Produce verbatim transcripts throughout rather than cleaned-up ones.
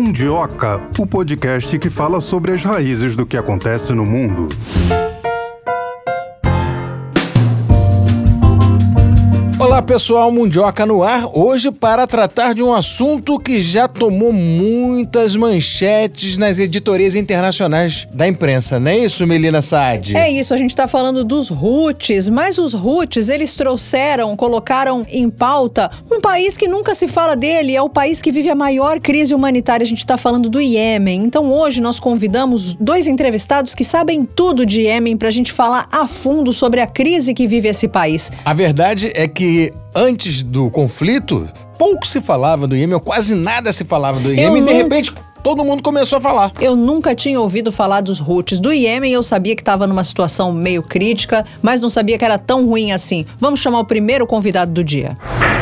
Mundioca, o podcast que fala sobre as raízes do que acontece no mundo. Olá pessoal, Mundioca no ar, hoje para tratar de um assunto que já tomou muitas manchetes nas editorias internacionais da imprensa, não é isso, Melina Saad? É isso, a gente está falando dos Houthis, mas os Houthis, eles trouxeram, colocaram em pauta um país que nunca se fala dele, é o país que vive a maior crise humanitária, a gente está falando do Iêmen. Então hoje nós convidamos dois entrevistados que sabem tudo de Iêmen para a gente falar a fundo sobre a crise que vive esse país. A verdade é que antes do conflito, pouco se falava do Iêmen, ou quase nada se falava do Iêmen, e de repente todo mundo começou a falar. Eu nunca tinha ouvido falar dos Houthis. Do Iêmen eu sabia que estava numa situação meio crítica, mas não sabia que era tão ruim assim. Vamos chamar o primeiro convidado do dia.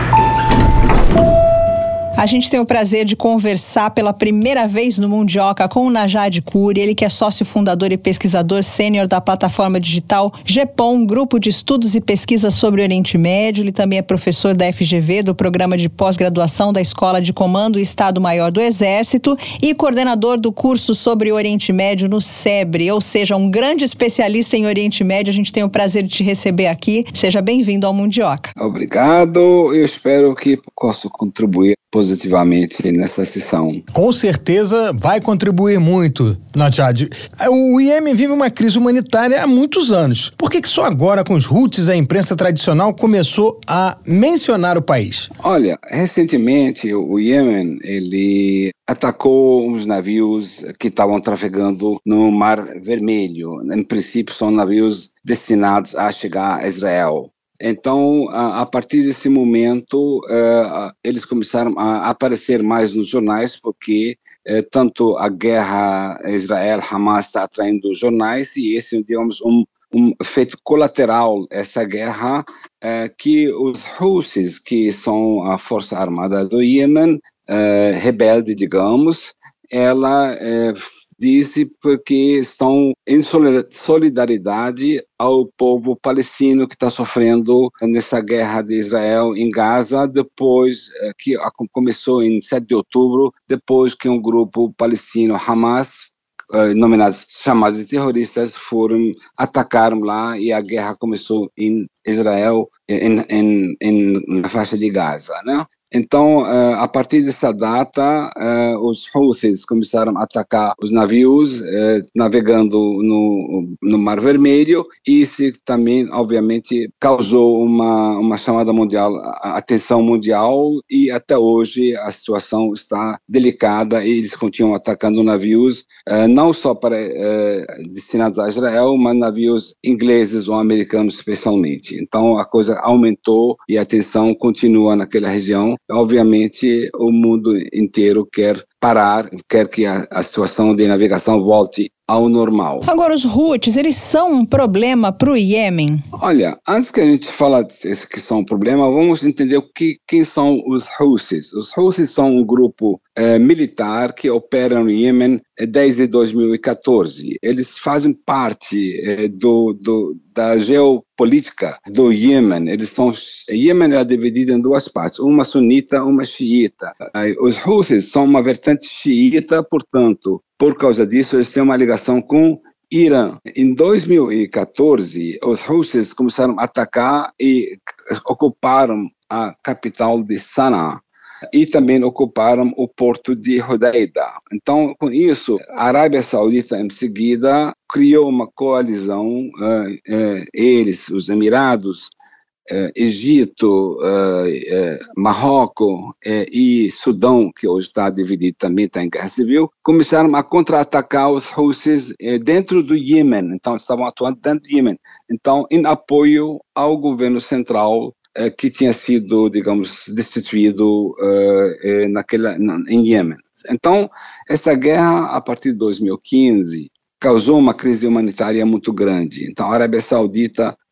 A gente tem o prazer de conversar pela primeira vez no Mundioca com o Najad Kuri, ele que é sócio fundador e pesquisador sênior da plataforma digital GEPOM, Grupo de Estudos e Pesquisas sobre o Oriente Médio. Ele também é professor da F G V, do Programa de Pós-Graduação da Escola de Comando e Estado-Maior do Exército e coordenador do curso sobre o Oriente Médio no SEBRE, ou seja, um grande especialista em Oriente Médio. A gente tem o prazer de te receber aqui. Seja bem-vindo ao Mundioca. Obrigado, eu espero que possa contribuir positivamente nessa sessão. Com certeza vai contribuir muito, Najad. O Iêmen vive uma crise humanitária há muitos anos. Por que que só agora, com os Houthis, a imprensa tradicional começou a mencionar o país? Olha, recentemente o Iêmen, ele atacou uns navios que estavam trafegando no Mar Vermelho. Em princípio, são navios destinados a chegar a Israel. Então, a, a partir desse momento, uh, eles começaram a aparecer mais nos jornais, porque uh, tanto a guerra Israel-Hamas está atraindo jornais, e esse, digamos, um, um efeito colateral, essa guerra, uh, que os Houthis, que são a força armada do Iêmen, uh, rebelde, digamos, ela uh, disse porque estão em solidariedade ao povo palestino que está sofrendo nessa guerra de Israel em Gaza, depois que começou em sete de outubro, depois que um grupo palestino, Hamas, nominados, chamados de terroristas, foram, atacaram lá, e a guerra começou em Israel, em, em, em, na faixa de Gaza, né? Então, uh, a partir dessa data, uh, os Houthis começaram a atacar os navios uh, navegando no, no Mar Vermelho, e isso também, obviamente, causou uma, uma chamada mundial, atenção mundial, e até hoje a situação está delicada e eles continuam atacando navios, uh, não só para uh, destinados a Israel, mas navios ingleses ou americanos especialmente. Então, a coisa aumentou e a tensão continua naquela região. Obviamente, o mundo inteiro quer parar, quer que a, a situação de navegação volte ao normal. Agora, os Houthis, eles são um problema para o Iêmen? Olha, antes que a gente fale que são um problema, vamos entender o que, quem são os Houthis. Os Houthis são um grupo eh, militar que opera no Iêmen desde dois mil e catorze. Eles fazem parte eh, do, do, da geopolítica do Iêmen. Eles são, o Iêmen é dividido em duas partes, uma sunita, uma xiita. Os Houthis são uma vertente xiita, portanto, por causa disso, eles têm uma ligação com Irã. Em dois mil e catorze, os Houthis começaram a atacar e ocuparam a capital de Sanaa, e também ocuparam o porto de Hodeida. Então, com isso, a Arábia Saudita, em seguida, criou uma coalizão, uh, uh, eles, os Emirados, Uh, Egito, uh, uh, Marrocos uh, e Sudão, que hoje está dividido, também está em guerra civil, começaram a contra-atacar os Houthis uh, dentro do Iêmen. Então, estavam atuando dentro do Iêmen. Então, em apoio ao governo central, uh, que tinha sido, digamos, destituído uh, uh, naquela, na, em Iêmen. Então, essa guerra, a partir de dois mil e quinze, causou uma crise humanitária muito grande. Então, a Arábia Saudita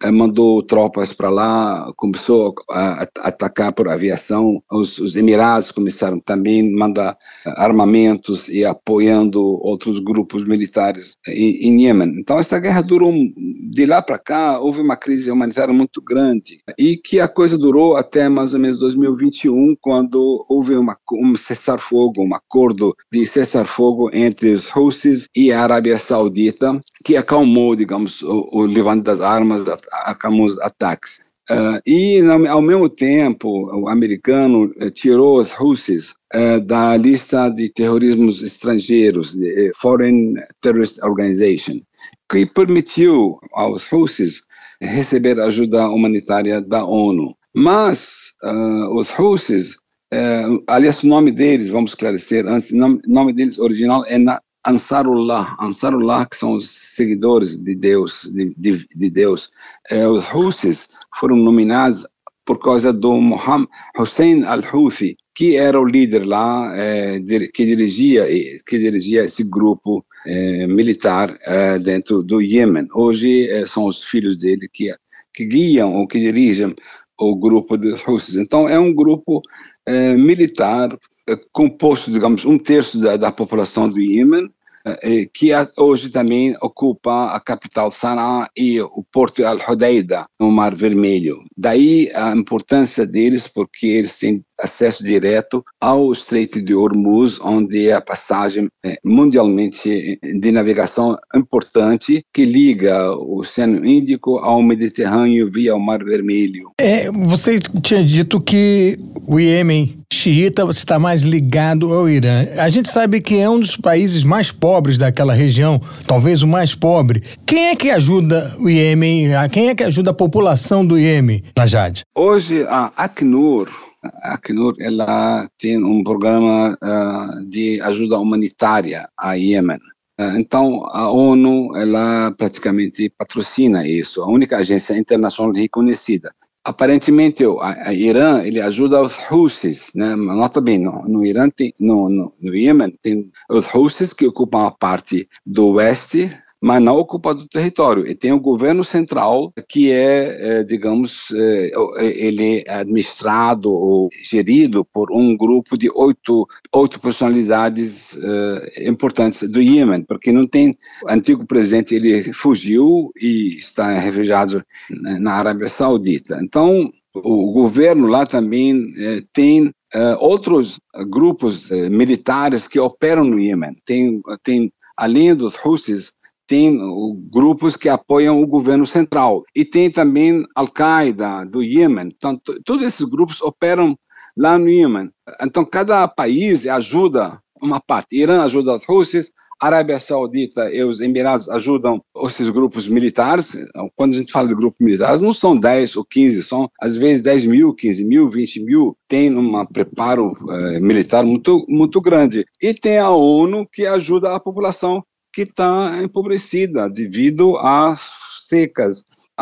mandou tropas para lá, começou a, a atacar por aviação. Os, os Emirados começaram também a mandar armamentos e apoiando outros grupos militares em, em Iêmen. Então essa guerra durou, de lá para cá, houve uma crise humanitária muito grande e que a coisa durou até mais ou menos dois mil e vinte e um, quando houve uma, um cessar-fogo, um acordo de cessar-fogo entre os Houthis e a Arábia Saudita, que acalmou, digamos, o, o levante das armas, acalmou os ataques. Uh, e, ao mesmo tempo, o americano uh, tirou os Houthis uh, da lista de terrorismos estrangeiros, de, uh, Foreign Terrorist Organization, que permitiu aos Houthis receber ajuda humanitária da ONU. Mas uh, os Houthis, uh, aliás, o nome deles, vamos esclarecer antes, o nome, nome deles original é na Ansarullah, Ansarullah, que são os seguidores de Deus, de, de, de Deus. Eh, os Houthis foram nominados por causa do Mohammed Hussein al-Houthi, que era o líder lá, eh, que, dirigia, que dirigia esse grupo eh, militar eh, dentro do Iêmen. Hoje eh, são os filhos dele que, que guiam ou que dirigem o grupo dos Houthis. Então é um grupo eh, militar eh, composto, digamos, um terço da, da população do Iêmen, eh, que hoje também ocupa a capital Sanaa e o porto Al-Hodeida, no Mar Vermelho. Daí a importância deles, porque eles têm acesso direto ao Estreito de Hormuz, onde é a passagem eh, mundialmente de navegação importante que liga o Oceano Índico ao Mediterrâneo via o Mar Vermelho. É, você tinha dito que o Iêmen xiita está mais ligado ao Irã. A gente sabe que é um dos países mais pobres daquela região, talvez o mais pobre. Quem é que ajuda o Iêmen? Quem é que ajuda a população do Iêmen, Najad? Hoje a Acnur, a Acnur, ela tem um programa uh, de ajuda humanitária a Iêmen. Uh, então a ONU, ela praticamente patrocina isso, a única agência internacional reconhecida. Aparentemente, o Irã, ele ajuda os Houthis, né? Nota bem, no, no Irã, tem, no, no, no Iêmen, tem os Houthis que ocupam a parte do oeste, mas não ocupa do território. E tem o governo central, que é, é digamos, é, ele é administrado ou gerido por um grupo de oito, oito personalidades é, importantes do Iêmen, porque não tem, o antigo presidente, ele fugiu e está refugiado na Arábia Saudita. Então, o governo lá também é, tem é, outros grupos é, militares que operam no Iêmen. Tem, tem, além dos Houthis, tem grupos que apoiam o governo central. E tem também Al-Qaeda do Iêmen. Então, todos esses grupos operam lá no Iêmen. Então, cada país ajuda uma parte. Irã ajuda os Houthis, Arábia Saudita e os Emirados ajudam esses grupos militares. Quando a gente fala de grupos militares, não são dez ou quinze, são às vezes dez mil, quinze mil, vinte mil. Tem um preparo eh, militar muito, muito grande. E tem a ONU que ajuda a população que está empobrecida devido às secas,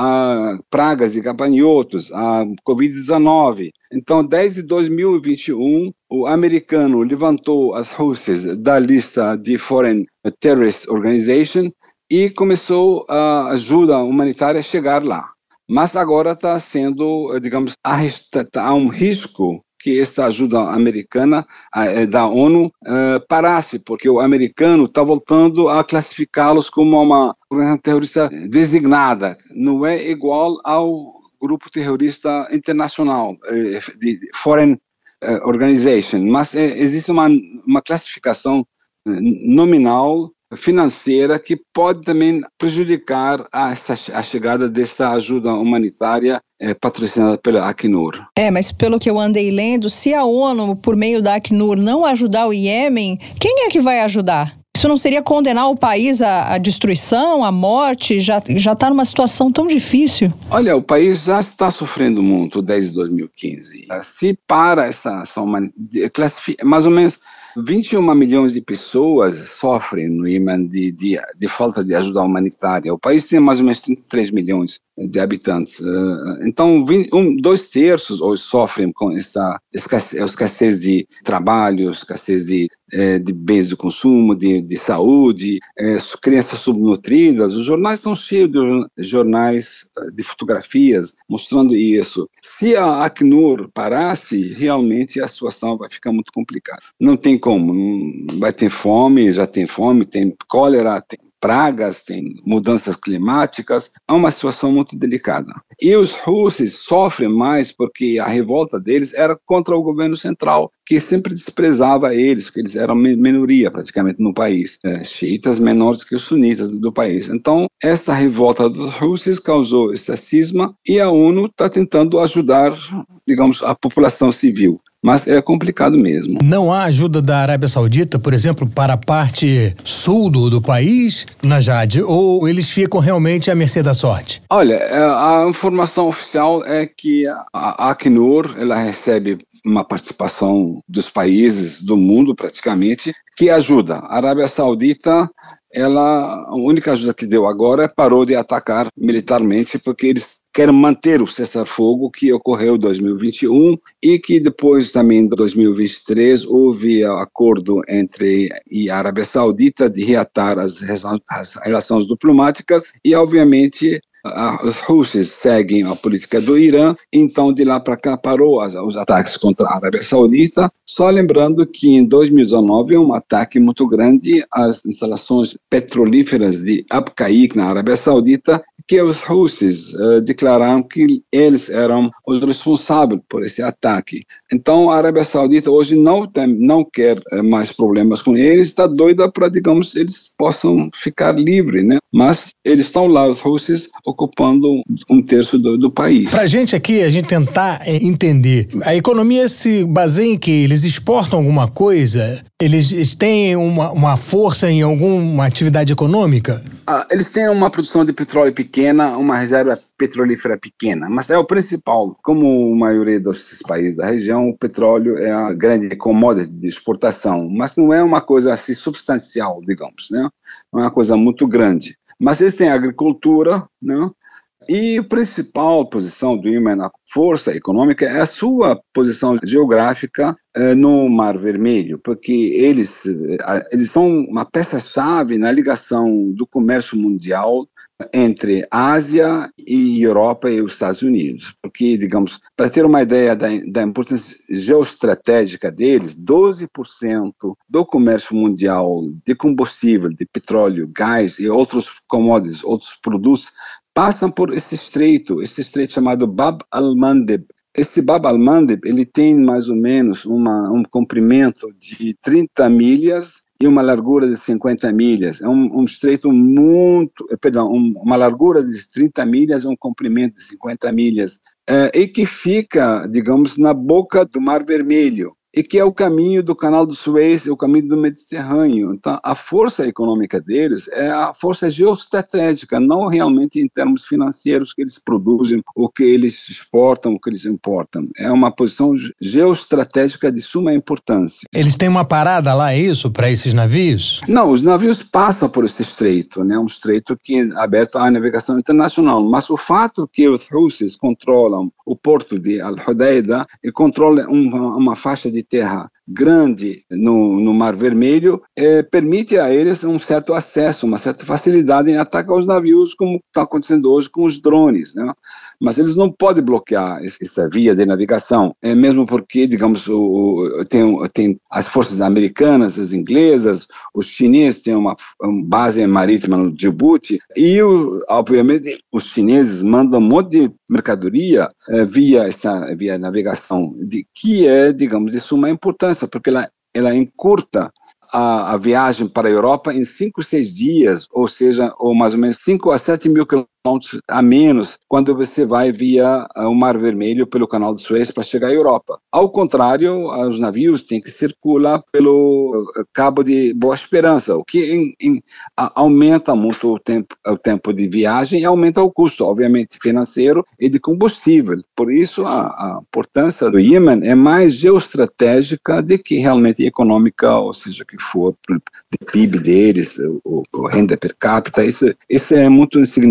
a pragas de gafanhotos, a covid dezenove. Então, desde dois mil e vinte e um, o americano levantou as Houthis da lista de Foreign Terrorist Organization e começou a ajuda humanitária a chegar lá. Mas agora está sendo, digamos, há um risco que essa ajuda americana da ONU uh, parasse, porque o americano está voltando a classificá-los como uma organização terrorista designada. Não é igual ao grupo terrorista internacional, uh, de Foreign uh, Organization, mas uh, existe uma, uma classificação uh, nominal financeira que pode também prejudicar a, essa, a chegada dessa ajuda humanitária é, patrocinada pela Acnur. É, mas pelo que eu andei lendo, se a ONU, por meio da Acnur, não ajudar o Iêmen, quem é que vai ajudar? Isso não seria condenar o país à, à destruição, à morte? Já já está numa situação tão difícil. Olha, o país já está sofrendo muito desde dois mil e quinze. Se para essa ação humanitária, mais ou menos vinte e um milhões de pessoas sofrem no Iêmen de, de, de falta de ajuda humanitária. O país tem mais ou menos trinta e três milhões de habitantes. Então, um, dois terços hoje sofrem com essa escassez, escassez de trabalho, escassez de, de bens de consumo, de, de saúde, crianças subnutridas. Os jornais estão cheios de jornais de fotografias mostrando isso. Se a Acnur parasse, realmente a situação vai ficar muito complicada. Não tem como, não, vai ter fome, já tem fome, tem cólera, tem pragas, tem mudanças climáticas, é uma situação muito delicada. E os Houthis sofrem mais porque a revolta deles era contra o governo central, que sempre desprezava eles, que eles eram minoria praticamente no país, é, xiitas menores que os sunitas do país. Então, essa revolta dos Houthis causou esse cisma e a ONU está tentando ajudar, digamos, a população civil. Mas é complicado mesmo. Não há ajuda da Arábia Saudita, por exemplo, para a parte sul do, do país, Najad, ou eles ficam realmente à mercê da sorte? Olha, a informação oficial é que a Acnur, ela recebe uma participação dos países do mundo, praticamente, que ajuda. A Arábia Saudita, ela, a única ajuda que deu agora é parou de atacar militarmente, porque eles querem manter o cessar-fogo que ocorreu em dois mil e vinte e um e que depois também em dois mil e vinte e três houve acordo entre a Arábia Saudita de reatar as, as relações diplomáticas e, obviamente, os Houthis seguem a política do Irã, então de lá para cá parou as, os ataques contra a Arábia Saudita, só lembrando que em dois mil e dezenove um ataque muito grande às instalações petrolíferas de Abqaiq na Arábia Saudita, que os Houthis uh, declararam que eles eram os responsáveis por esse ataque. Então a Arábia Saudita hoje não, tem, não quer uh, mais problemas com eles, está doida para, digamos, eles possam ficar livres, né? Mas eles estão lá, os Houthis, ocupando um terço do, do país. Para a gente aqui, a gente tentar é, entender, a economia se baseia em que eles exportam alguma coisa? Eles têm uma, uma força em alguma atividade econômica? Ah, eles têm uma produção de petróleo pequena, uma reserva petrolífera pequena, mas é o principal. Como a maioria desses países da região, o petróleo é a grande commodity de exportação, mas não é uma coisa assim substancial, digamos, né? Não é uma coisa muito grande. Mas eles têm agricultura, né? E a principal posição do Iêmen, a força econômica, é a sua posição geográfica eh, no Mar Vermelho, porque eles, eh, eles são uma peça-chave na ligação do comércio mundial entre Ásia e Europa e os Estados Unidos. Porque, digamos, para ter uma ideia da, da importância geoestratégica deles, doze por cento do comércio mundial de combustível, de petróleo, gás e outros commodities, outros produtos, passam por esse estreito, esse estreito chamado Bab al-Mandeb. Esse Bab al-Mandeb, ele tem mais ou menos uma, um comprimento de trinta milhas e uma largura de cinquenta milhas. É um, um estreito muito, perdão, um, uma largura de trinta milhas e um comprimento de cinquenta milhas, é, e que fica, digamos, na boca do Mar Vermelho, e que é o caminho do Canal do Suez, é o caminho do Mediterrâneo. Então, a força econômica deles é a força geoestratégica, não realmente em termos financeiros que eles produzem, o que eles exportam, o que eles importam. É uma posição geoestratégica de suma importância. Eles têm uma parada lá, é isso, para esses navios? Não, os navios passam por esse estreito, né? Um estreito que é aberto à navegação internacional, mas o fato que os Houthis controlam o porto de Al-Hodeida e controlam uma, uma faixa de terra grande no, no Mar Vermelho, é, permite a eles um certo acesso, uma certa facilidade em atacar os navios, como está acontecendo hoje com os drones, né? Mas eles não podem bloquear essa via de navegação, é, mesmo porque, digamos, o, o, tem, tem as forças americanas, as inglesas, os chineses têm uma, uma base marítima no Djibouti, e, o, obviamente, os chineses mandam um monte de mercadoria é, via essa via navegação, de, que é, digamos, de suma importância, porque ela, ela encurta a, a viagem para a Europa em cinco, seis dias, ou seja, ou mais ou menos cinco a sete mil quilômetros a menos quando você vai via o Mar Vermelho pelo Canal de Suez para chegar à Europa. Ao contrário, os navios têm que circular pelo Cabo de Boa Esperança, o que em, em, a, aumenta muito o tempo, o tempo de viagem e aumenta o custo, obviamente, financeiro e de combustível. Por isso, a, a importância do Iêmen é mais geoestratégica do que realmente econômica, ou seja, que for, de P I B deles, o, o renda per capita, isso, isso é muito insignificante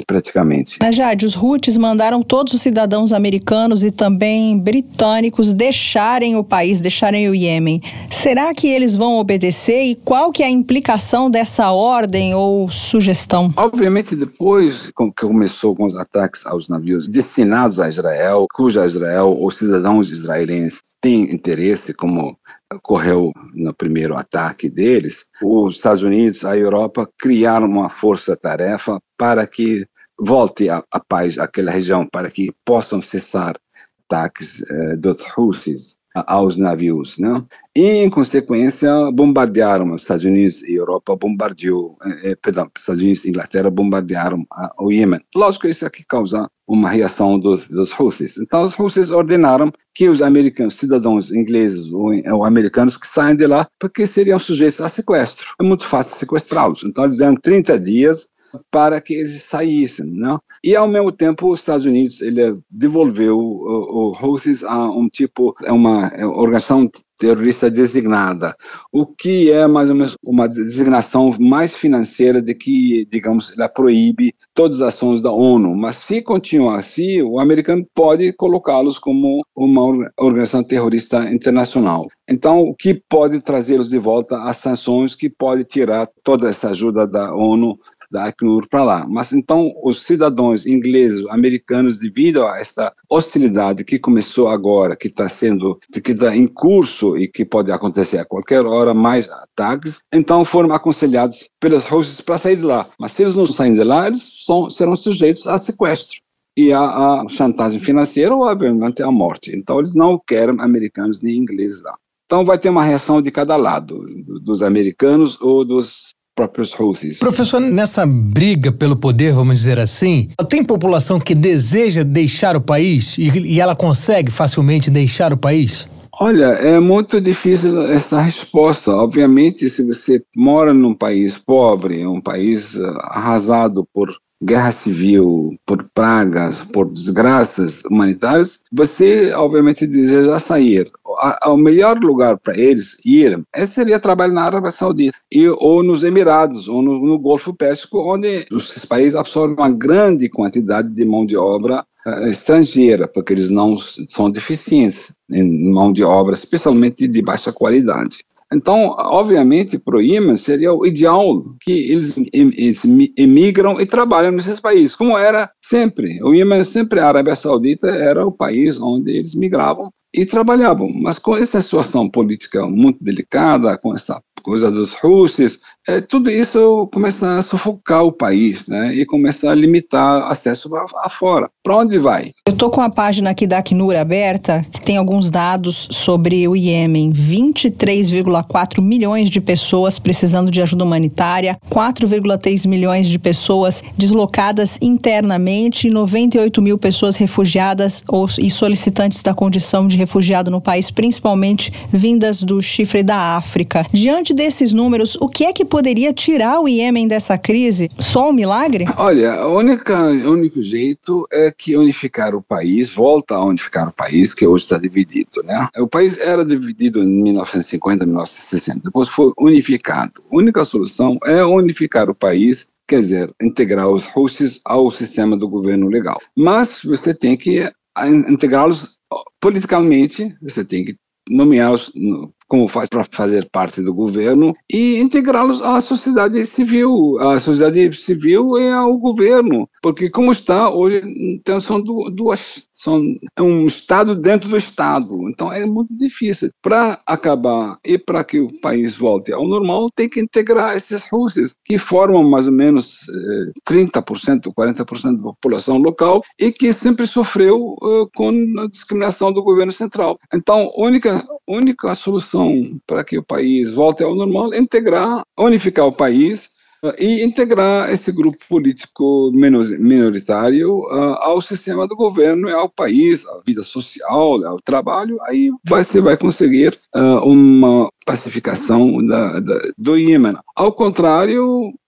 praticamente. Najad, os Houthis mandaram todos os cidadãos americanos e também britânicos deixarem o país, deixarem o Iêmen. Será que eles vão obedecer e qual que é a implicação dessa ordem ou sugestão? Obviamente, depois que começou com os ataques aos navios destinados a Israel, cuja Israel ou cidadãos israelenses têm interesse, como ocorreu no primeiro ataque deles, os Estados Unidos, a Europa criaram uma força-tarefa para que volte a, a paz àquela região, para que possam cessar ataques eh, dos Houthis aos navios, né? E, em consequência, bombardearam os Estados Unidos e a Europa, bombardeou, eh, perdão, Estados Unidos e Inglaterra bombardearam a, o Iêmen. Lógico que isso aqui causa uma reação dos, dos Houthis. Então, os Houthis ordenaram que os americanos, cidadãos ingleses ou, ou americanos que saiam de lá, porque seriam sujeitos a sequestro. É muito fácil sequestrá-los. Então, eles deram trinta dias para que eles saíssem, não? E ao mesmo tempo os Estados Unidos ele devolveu o, o Houthis a um tipo, é uma organização terrorista designada, o que é mais ou menos uma designação mais financeira de que, digamos, ela proíbe todas as ações da ONU, mas se continuar assim, o americano pode colocá-los como uma organização terrorista internacional. Então, o que pode trazê-los de volta às sanções, que pode tirar toda essa ajuda da ONU, da Acnur para lá. Mas então os cidadãos ingleses, americanos, devido a esta hostilidade que começou agora, que está sendo, que está em curso e que pode acontecer a qualquer hora, mais ataques, então foram aconselhados pelos Houthis para sair de lá. Mas se eles não saírem de lá, eles são, serão sujeitos a sequestro e a, a chantagem financeira ou, obviamente, a morte. Então eles não querem americanos nem ingleses lá. Então vai ter uma reação de cada lado, dos americanos ou dos próprios Houthis. Professor, nessa briga pelo poder, vamos dizer assim, tem população que deseja deixar o país e, e ela consegue facilmente deixar o país? Olha, é muito difícil essa resposta. Obviamente, se você mora num país pobre, um país arrasado por guerra civil, por pragas, por desgraças humanitárias, você obviamente deseja sair. O melhor lugar para eles ir seria trabalhar na Arábia Saudita e, ou nos Emirados, ou no, no Golfo Pérsico, onde esses países absorvem uma grande quantidade de mão de obra uh, estrangeira, porque eles não são deficientes em mão de obra, especialmente de baixa qualidade. Então, obviamente, para o Iêmen seria o ideal que eles, eles emigram e trabalham nesses países, como era sempre. O Iêmen sempre, a Arábia Saudita era o país onde eles migravam e trabalhavam. Mas com essa situação política muito delicada, com essa coisa dos Houthis, é, tudo isso começa a sufocar o país, né? E começa a limitar acesso a, a fora. Para onde vai? Eu estou com a página aqui da Acnur aberta, que tem alguns dados sobre o Iêmen. vinte e três vírgula quatro milhões de pessoas precisando de ajuda humanitária, quatro vírgula três milhões de pessoas deslocadas internamente e noventa e oito mil pessoas refugiadas ou, e solicitantes da condição de refugiado no país, principalmente vindas do chifre da África. Diante desses números, o que é que poderia tirar o Iêmen dessa crise? Só um milagre? Olha, o único jeito é que unificar o país, volta a unificar o país, que hoje está dividido, né? O país era dividido em mil novecentos e cinquenta, mil novecentos e sessenta, depois foi unificado. A única solução é unificar o país, quer dizer, integrar os Houthis ao sistema do governo legal. Mas você tem que integrá-los politicamente, você tem que nomeá-los como faz para fazer parte do governo e integrá-los à sociedade civil, à sociedade civil e ao governo, porque como está hoje, então são duas, são é um estado dentro do estado, então é muito difícil. Para acabar e para que o país volte ao normal, tem que integrar esses Houthis, que formam mais ou menos eh, trinta por cento, quarenta por cento da população local e que sempre sofreu eh, com a discriminação do governo central. Então, a única, única solução para que o país volte ao normal é integrar, unificar o país uh, e integrar esse grupo político minoritário uh, ao sistema do governo, ao país, à vida social, ao trabalho. Aí você vai conseguir uh, uma pacificação da, da, do Iêmen. Ao contrário,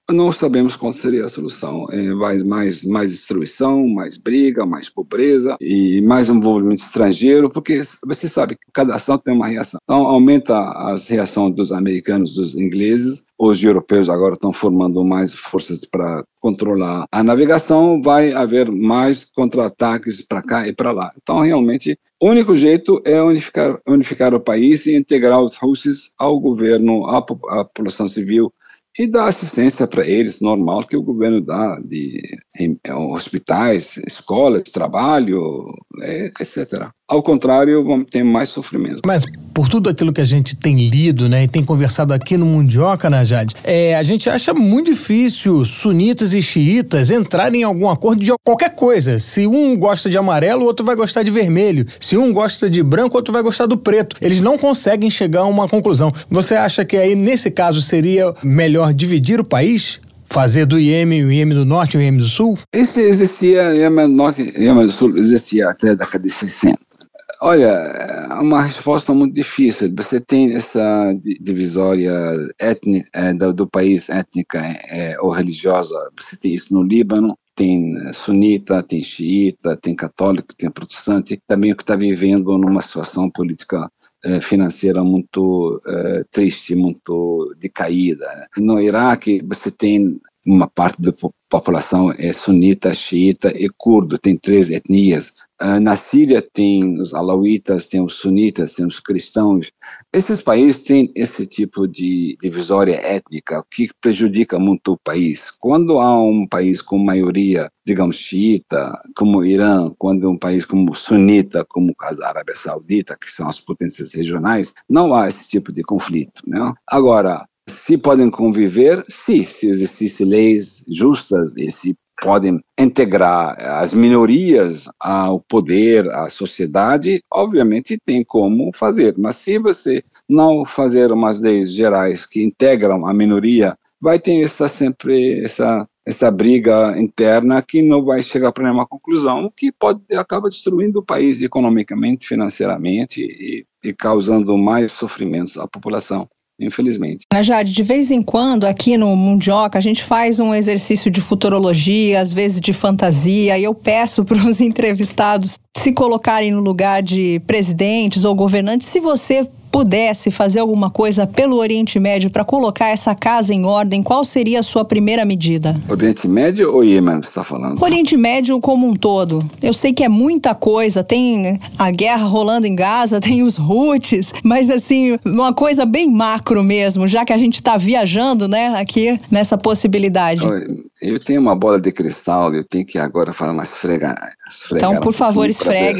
não sabemos qual seria a solução. É, vai mais, mais destruição, mais briga, mais pobreza e mais envolvimento estrangeiro, porque você sabe que cada ação tem uma reação. Então, aumenta as reações dos americanos, dos ingleses, os europeus agora estão formando mais forças para controlar a navegação, vai haver mais contra-ataques para cá e para lá. Então, realmente, o único jeito é unificar, unificar o país e integrar os Houthis ao governo, à, à população civil, e dar assistência para eles, normal, que o governo dá, de em, em, hospitais, escolas, trabalho, é, etcétera. Ao contrário, vamos ter mais sofrimento. Mas por tudo aquilo que a gente tem lido, né, e tem conversado aqui no Mundioca, Najad, é, a gente acha muito difícil sunitas e xiitas entrarem em algum acordo de qualquer coisa. Se um gosta de amarelo, o outro vai gostar de vermelho. Se um gosta de branco, o outro vai gostar do preto. Eles não conseguem chegar a uma conclusão. Você acha que aí, nesse caso, seria melhor dividir o país? Fazer do Iêmen o Iêmen do Norte e o Iêmen do Sul? Isso existia, Iêmen do Norte e Iêmen do Sul existia até a década de sessenta. Olha, é uma resposta muito difícil. Você tem essa divisória étnica do, do país, étnica é, ou religiosa. Você tem isso no Líbano, tem sunita, tem xiita, tem católico, tem protestante. Também o que está vivendo numa situação política eh, financeira muito eh, triste, muito decaída. No Iraque, você tem uma parte da população é sunita, xiita e curdo, tem três etnias. Uh, na Síria tem os alauítas, tem os sunitas, tem os cristãos. Esses países têm esse tipo de divisória étnica que prejudica muito o país. Quando há um país com maioria, digamos, xiita, como o Irã, quando é um país como sunita, como o caso da Arábia Saudita, que são as potências regionais, não há esse tipo de conflito, né? Agora, se podem conviver, sim, se existissem leis justas e se podem integrar as minorias ao poder, à sociedade, obviamente tem como fazer. Mas se você não fazer umas leis gerais que integram a minoria, vai ter essa, sempre essa, essa briga interna que não vai chegar para nenhuma conclusão, que pode acabar destruindo o país economicamente, financeiramente e, e causando mais sofrimentos à população. Infelizmente. Najad, de vez em quando aqui no Mundioca a gente faz um exercício de futurologia, às vezes de fantasia, e eu peço para os entrevistados se colocarem no lugar de presidentes ou governantes. Se você pudesse fazer alguma coisa pelo Oriente Médio para colocar essa casa em ordem, qual seria a sua primeira medida? Oriente Médio ou Iêmen você está falando? Oriente Médio como um todo. Eu sei que é muita coisa, tem a guerra rolando em Gaza, tem os Houthis, mas assim, uma coisa bem macro mesmo, já que a gente está viajando, né, aqui nessa possibilidade. Eu tenho uma bola de cristal, eu tenho que agora falar mais esfregar. esfregar então, por um favor, esfregue.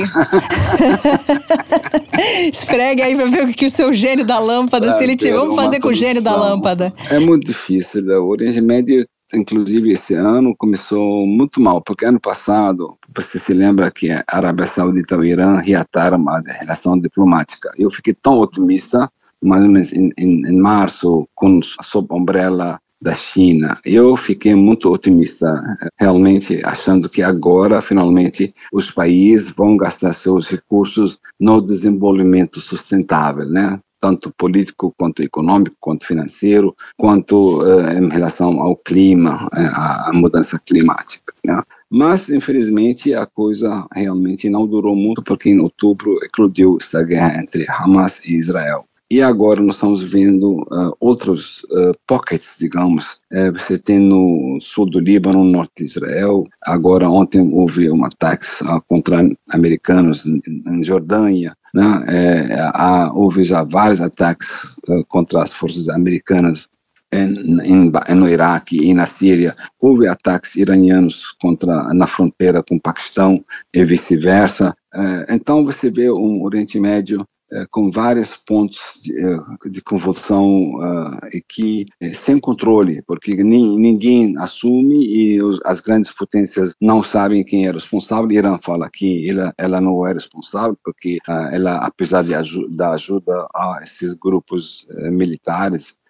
Esfregue aí para ver o que o seu gênio da lâmpada, pra se ele tiver. Vamos fazer com o gênio da lâmpada. É muito difícil. O Oriente Médio, inclusive esse ano, começou muito mal, porque ano passado, você se lembra que a Arábia Saudita e o Irã reataram a relação diplomática. Eu fiquei tão otimista, mais ou menos em, em, em março, com, sob a umbrella da China. Eu fiquei muito otimista, realmente achando que agora, finalmente, os países vão gastar seus recursos no desenvolvimento sustentável, né? Tanto político, quanto econômico, quanto financeiro, quanto uh, em relação ao clima, à mudança climática, né? Mas, infelizmente, a coisa realmente não durou muito, porque em outubro eclodiu essa guerra entre Hamas e Israel. E agora nós estamos vendo uh, outros uh, pockets, digamos. É, você tem no sul do Líbano, no norte de Israel. Agora, ontem houve um ataque uh, contra americanos em, em Jordânia. Né? É, há, houve já vários ataques uh, contra as forças americanas em, em, no Iraque e na Síria. Houve ataques iranianos contra, na fronteira com o Paquistão e vice-versa. Uh, então, você vê um Oriente Médio É, com vários pontos de, de convulsão uh, e que é, sem controle, porque ni, ninguém assume e os, as grandes potências não sabem quem é responsável. Irã fala que ela, ela não é responsável porque uh, ela, apesar de aju da ajuda a esses grupos uh, militares,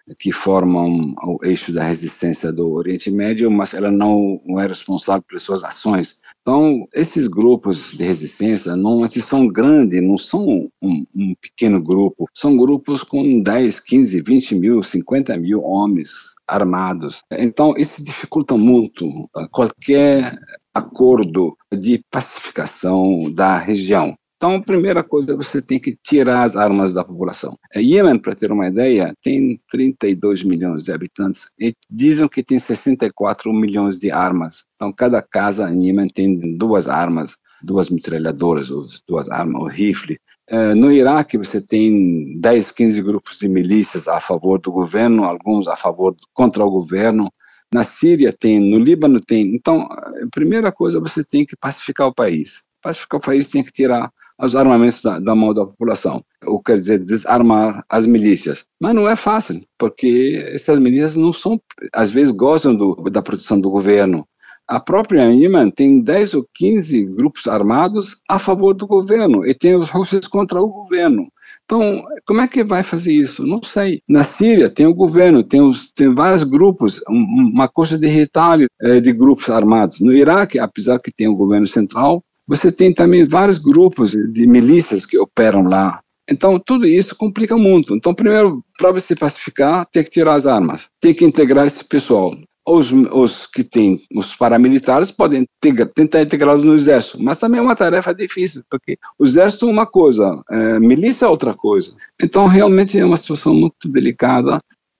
que formam o eixo da resistência do Oriente Médio, mas ela não, não é responsável pelas suas ações. Então, esses grupos de resistência não são grandes, não são um, um pequeno grupo, são grupos com dez, quinze, vinte mil, cinquenta mil homens armados. Então, isso dificulta muito qualquer acordo de pacificação da região. Então, a primeira coisa, você tem que tirar as armas da população. O Iêmen, para ter uma ideia, tem trinta e dois milhões de habitantes e dizem que tem sessenta e quatro milhões de armas. Então, cada casa em Iêmen tem duas armas, duas metralhadoras, duas armas, um rifle. Uh, no Iraque, você tem dez, quinze grupos de milícias a favor do governo, alguns a favor contra o governo. Na Síria tem, no Líbano tem. Então, a primeira coisa, você tem que pacificar o país. Pacificar o país tem que tirar os armamentos da, da mão da população, ou quer dizer, desarmar as milícias. Mas não é fácil, porque essas milícias não são, às vezes gostam do, da proteção do governo. A própria Iêmen tem dez ou quinze grupos armados a favor do governo, e tem os russos contra o governo. Então, como é que vai fazer isso? Não sei. Na Síria tem o governo, tem, os, tem vários grupos, uma coisa de retalho eh, de grupos armados. No Iraque, apesar que tem o governo central, você tem também vários grupos de milícias que operam lá. Então, tudo isso complica muito. Então, primeiro, para você pacificar, tem que tirar as armas. Tem que integrar esse pessoal. Os, os que têm, os paramilitares podem integra, tentar integrá-los no exército, mas também é uma tarefa difícil, porque o exército é uma coisa, é, milícia é outra coisa. Então, realmente é uma situação muito delicada.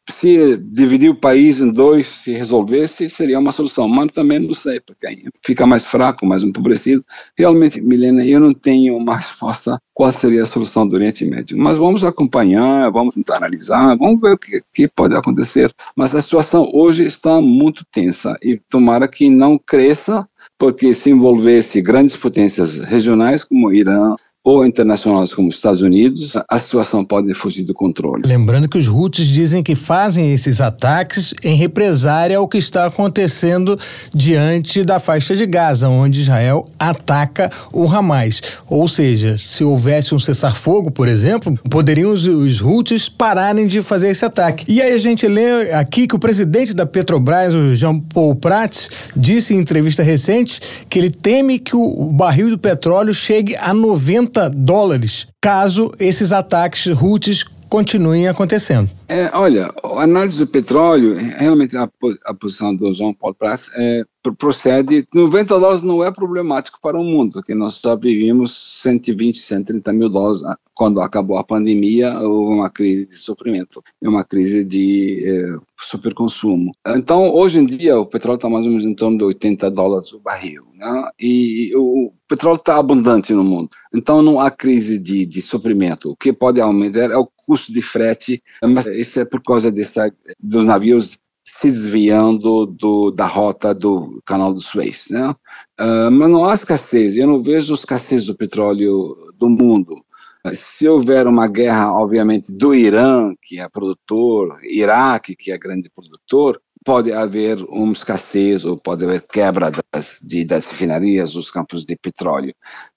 Se dividir o país em dois, se resolvesse, seria uma solução, mas também não sei, porque aí fica mais fraco, mais empobrecido. Realmente, Milena, eu não tenho uma resposta qual seria a solução do Oriente Médio, mas vamos acompanhar, vamos tentar analisar, vamos ver o que, que pode acontecer. Mas a situação hoje está muito tensa e tomara que não cresça, porque se envolvesse grandes potências regionais como o Irã, ou internacionais como os Estados Unidos, a situação pode fugir do controle. Lembrando que os Houthis dizem que fazem esses ataques em represária ao que está acontecendo diante da faixa de Gaza, onde Israel ataca o Hamas. Ou seja, se houvesse um cessar-fogo, por exemplo, poderiam os, os Houthis pararem de fazer esse ataque. E aí a gente lê aqui que o presidente da Petrobras, o Jean Paul Prats, disse em entrevista recente que ele teme que o barril do petróleo chegue a noventa dólares, caso esses ataques Houthis continuem acontecendo. É, olha, a análise do petróleo, realmente a, a posição do Jean Paul Prats é, procede, noventa dólares não é problemático para o mundo, porque nós só vivimos cento e vinte, cento e trinta mil dólares quando acabou a pandemia, houve uma crise de sofrimento, uma crise de é, superconsumo. Então, hoje em dia, o petróleo está mais ou menos em torno de oitenta dólares o barril, né? E o petróleo está abundante no mundo, então não há crise de, de sofrimento. O que pode aumentar é o custo de frete, mas isso é por causa dessa, dos navios se desviando do, da rota do canal do Suez, né? Uh, mas não há escassez, eu não vejo escassez do petróleo do mundo. Se houver uma guerra, obviamente, do Irã, que é produtor, Iraque, que é grande produtor, pode haver uma escassez ou pode haver quebra das, de, das refinarias, dos campos de petróleo.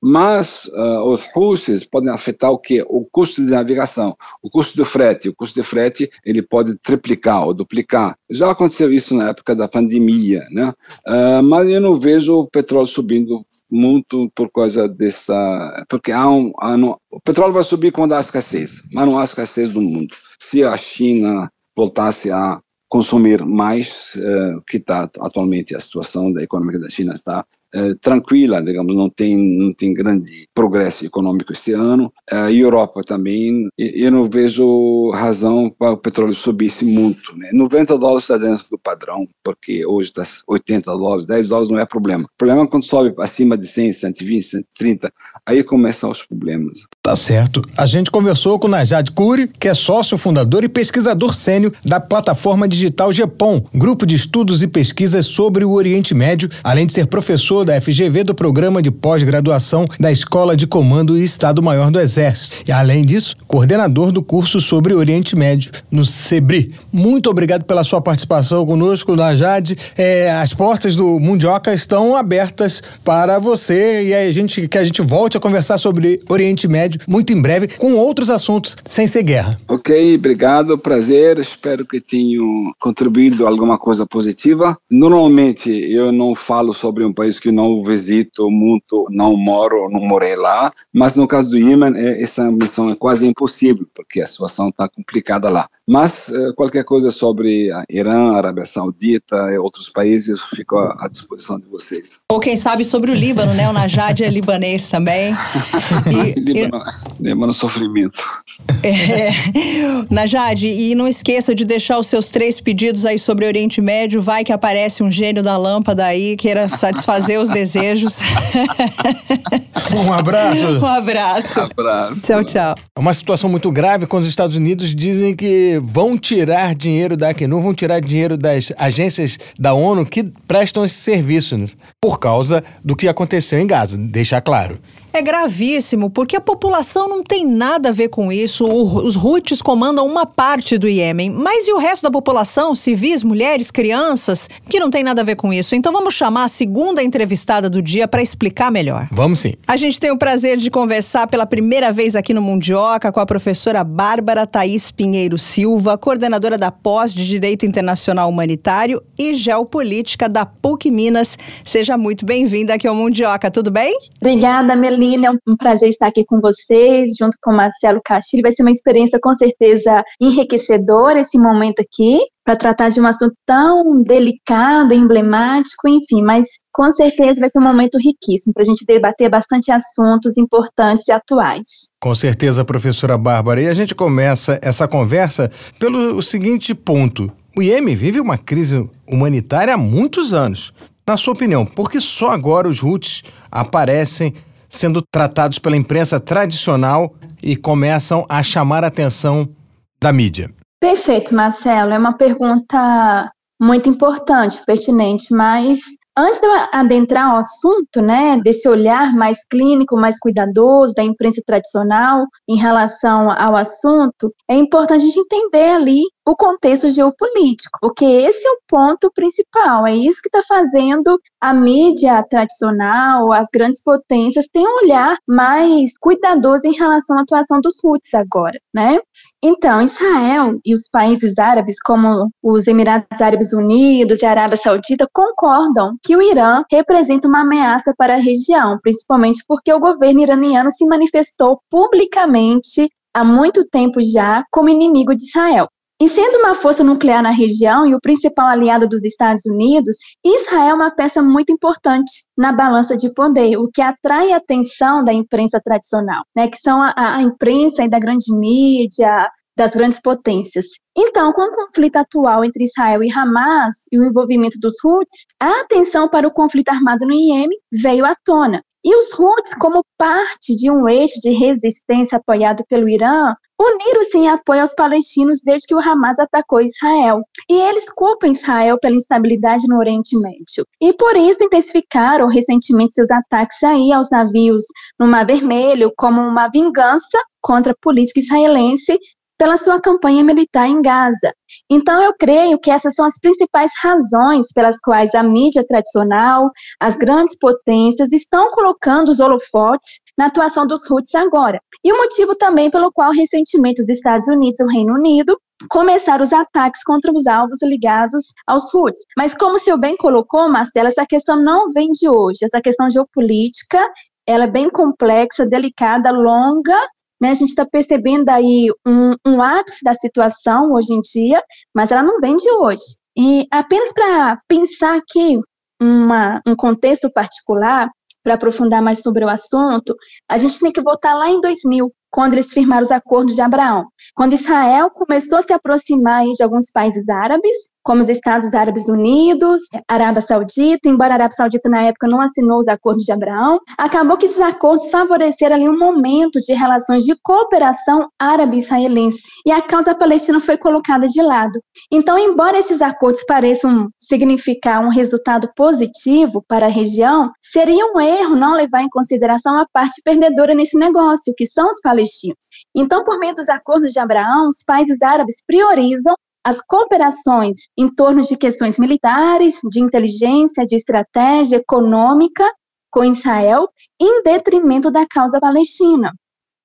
Mas uh, os Houthis podem afetar o quê? O custo de navegação, o custo do frete. O custo de frete ele pode triplicar ou duplicar. Já aconteceu isso na época da pandemia, né? Uh, mas eu não vejo o petróleo subindo muito por causa dessa... Porque há um, há no, o petróleo vai subir quando há escassez, mas não há escassez no mundo. Se a China voltasse a consumir mais, uh, que está atualmente a situação da economia da China está uh, tranquila, digamos, não tem, não tem grande progresso econômico esse ano. A uh, Europa também, eu não vejo razão para o petróleo subisse muito, né? noventa dólares está dentro do padrão, porque hoje está oitenta dólares, dez dólares não é problema. O problema é quando sobe acima de cem, cento e vinte, cento e trinta, aí começam os problemas. Tá certo. A gente conversou com Najad Kuri, que é sócio fundador e pesquisador sênior da plataforma digital GEPOM, grupo de estudos e pesquisas sobre o Oriente Médio, além de ser professor da F G V do programa de pós-graduação da Escola de Comando e Estado-Maior do Exército. E, além disso, coordenador do curso sobre o Oriente Médio no SEBRI. Muito obrigado pela sua participação conosco, Najad. É, as portas do Mundioca estão abertas para você e a gente, que a gente volte a conversar sobre Oriente Médio muito em breve, com outros assuntos, sem ser guerra. Ok, Ok, obrigado, prazer, espero que tenham contribuído alguma coisa positiva. Normalmente eu não falo sobre um país que não visito muito, não moro, não morei lá, mas no caso do Iêmen, essa missão é quase impossível, porque a situação está complicada lá. Mas qualquer coisa sobre a Irã, Arábia Saudita e outros países, eu fico à disposição de vocês. Ou quem sabe sobre o Líbano, né? O Najad é libanês também. E, Líbano, e... Líbano sofrimento. É, Najad, e não esqueça de deixar os seus três pedidos aí sobre o Oriente Médio, vai que aparece um gênio da lâmpada aí, queira satisfazer os desejos. Um abraço. Um abraço. Um abraço. Tchau, tchau. É uma situação muito grave quando os Estados Unidos dizem que vão tirar dinheiro da Acnur, vão tirar dinheiro das agências da ONU que prestam esse serviço, né? Por causa do que aconteceu em Gaza, deixar claro. É gravíssimo, porque a população não tem nada a ver com isso. O, os Houthis comandam uma parte do Iêmen, mas e o resto da população, civis, mulheres, crianças, que não tem nada a ver com isso? Então vamos chamar a segunda entrevistada do dia para explicar melhor. Vamos sim. A gente tem o prazer de conversar pela primeira vez aqui no Mundioca com a professora Bárbara Thaís Pinheiro Silva, coordenadora da pós de Direito Internacional Humanitário e Geopolítica da P U C Minas. Seja muito bem-vinda aqui ao Mundioca, tudo bem? Obrigada, Melina. É um prazer estar aqui com vocês, junto com o Marcelo Castilho. Vai ser uma experiência, com certeza, enriquecedora esse momento aqui, para tratar de um assunto tão delicado, emblemático, enfim, mas com certeza vai ser um momento riquíssimo para a gente debater bastante assuntos importantes e atuais. Com certeza, professora Bárbara. E a gente começa essa conversa pelo seguinte ponto. O Iêmen vive uma crise humanitária há muitos anos. Na sua opinião, por que só agora os Houthis aparecem sendo tratados pela imprensa tradicional e começam a chamar a atenção da mídia? Perfeito, Marcelo. É uma pergunta muito importante, pertinente, mas antes de eu adentrar ao assunto, né, desse olhar mais clínico, mais cuidadoso da imprensa tradicional em relação ao assunto, é importante a gente entender ali o contexto geopolítico, porque esse é o ponto principal, é isso que está fazendo a mídia tradicional, as grandes potências, ter um olhar mais cuidadoso em relação à atuação dos Houthis agora, né? Então, Israel e os países árabes, como os Emirados Árabes Unidos e a Arábia Saudita, concordam que o Irã representa uma ameaça para a região, principalmente porque o governo iraniano se manifestou publicamente há muito tempo já como inimigo de Israel. E sendo uma força nuclear na região e o principal aliado dos Estados Unidos, Israel é uma peça muito importante na balança de poder, o que atrai a atenção da imprensa tradicional, né, que são a, a imprensa e da grande mídia, das grandes potências. Então, com o conflito atual entre Israel e Hamas e o envolvimento dos Houthis, a atenção para o conflito armado no Iêmen veio à tona. E os Houthis, como parte de um eixo de resistência apoiado pelo Irã, uniram-se em apoio aos palestinos desde que o Hamas atacou Israel. E eles culpam Israel pela instabilidade no Oriente Médio. E por isso intensificaram recentemente seus ataques aí aos navios no Mar Vermelho como uma vingança contra a política israelense pela sua campanha militar em Gaza. Então, eu creio que essas são as principais razões pelas quais a mídia tradicional, as grandes potências, estão colocando os holofotes na atuação dos Houthis agora. E o motivo também pelo qual, recentemente, os Estados Unidos e o Reino Unido começaram os ataques contra os alvos ligados aos Houthis. Mas, como o senhor bem colocou, Marcelo, essa questão não vem de hoje. Essa questão geopolítica, ela é bem complexa, delicada, longa, né, a gente está percebendo aí um, um ápice da situação hoje em dia, mas ela não vem de hoje. E apenas para pensar aqui uma, um contexto particular, para aprofundar mais sobre o assunto, a gente tem que voltar lá em dois mil, quando eles firmaram os acordos de Abraão. Quando Israel começou a se aproximar aí de alguns países árabes, como os Estados Árabes Unidos, a Arábia Saudita, embora a Arábia Saudita na época não assinou os acordos de Abraão, acabou que esses acordos favoreceram ali um momento de relações de cooperação árabe-israelense, e a causa palestina foi colocada de lado. Então, embora esses acordos pareçam significar um resultado positivo para a região, seria um erro não levar em consideração a parte perdedora nesse negócio, que são os palestinos. Então, por meio dos acordos de Abraão, os países árabes priorizam as cooperações em torno de questões militares, de inteligência, de estratégia econômica com Israel, em detrimento da causa palestina.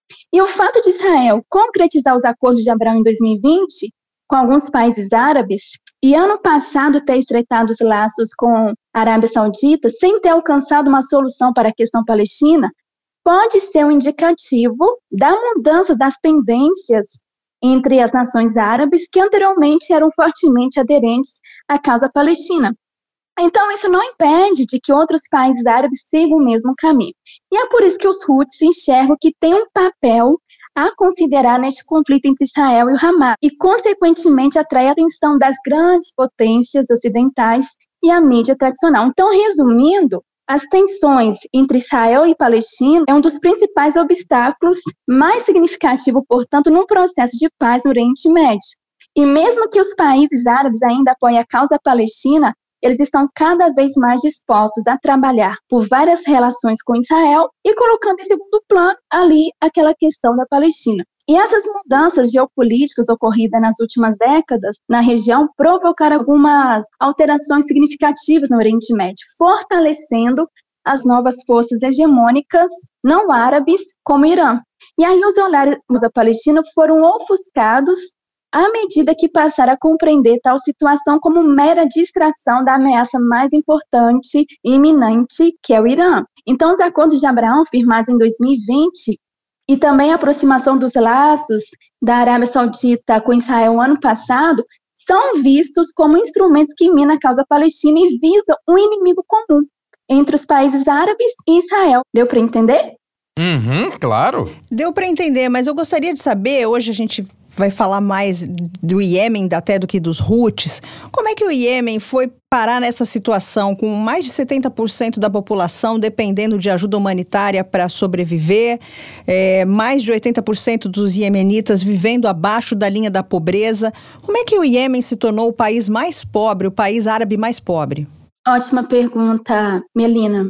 E o fato de Israel concretizar os acordos de Abraão em dois mil e vinte com alguns países árabes e ano passado ter estreitado os laços com a Arábia Saudita sem ter alcançado uma solução para a questão palestina, pode ser um indicativo da mudança das tendências entre as nações árabes que anteriormente eram fortemente aderentes à causa palestina. Então, isso não impede de que outros países árabes sigam o mesmo caminho. E é por isso que os Houthis enxergam que tem um papel a considerar neste conflito entre Israel e o Hamas, e, consequentemente, atrai a atenção das grandes potências ocidentais e a mídia tradicional. Então, resumindo, as tensões entre Israel e Palestina é um dos principais obstáculos mais significativos, portanto, num processo de paz no Oriente Médio. E mesmo que os países árabes ainda apoiem a causa palestina, eles estão cada vez mais dispostos a trabalhar por várias relações com Israel e colocando em segundo plano ali aquela questão da Palestina. E essas mudanças geopolíticas ocorridas nas últimas décadas na região provocaram algumas alterações significativas no Oriente Médio, fortalecendo as novas forças hegemônicas não árabes como o Irã. E aí os olhares da Palestina foram ofuscados à medida que passaram a compreender tal situação como mera distração da ameaça mais importante e iminente, que é o Irã. Então, os acordos de Abraão, firmados em dois mil e vinte, e também a aproximação dos laços da Arábia Saudita com Israel ano passado, são vistos como instrumentos que minam a causa palestina e visam um inimigo comum entre os países árabes e Israel. Deu para entender? Uhum, claro. Deu para entender, mas eu gostaria de saber, hoje a gente vai falar mais do Iêmen até do que dos Houthis, como é que o Iêmen foi parar nessa situação com mais de setenta por cento da população dependendo de ajuda humanitária para sobreviver, é, mais de oitenta por cento dos iemenitas vivendo abaixo da linha da pobreza. Como é que o Iêmen se tornou o país mais pobre, o país árabe mais pobre? Ótima pergunta, Melina.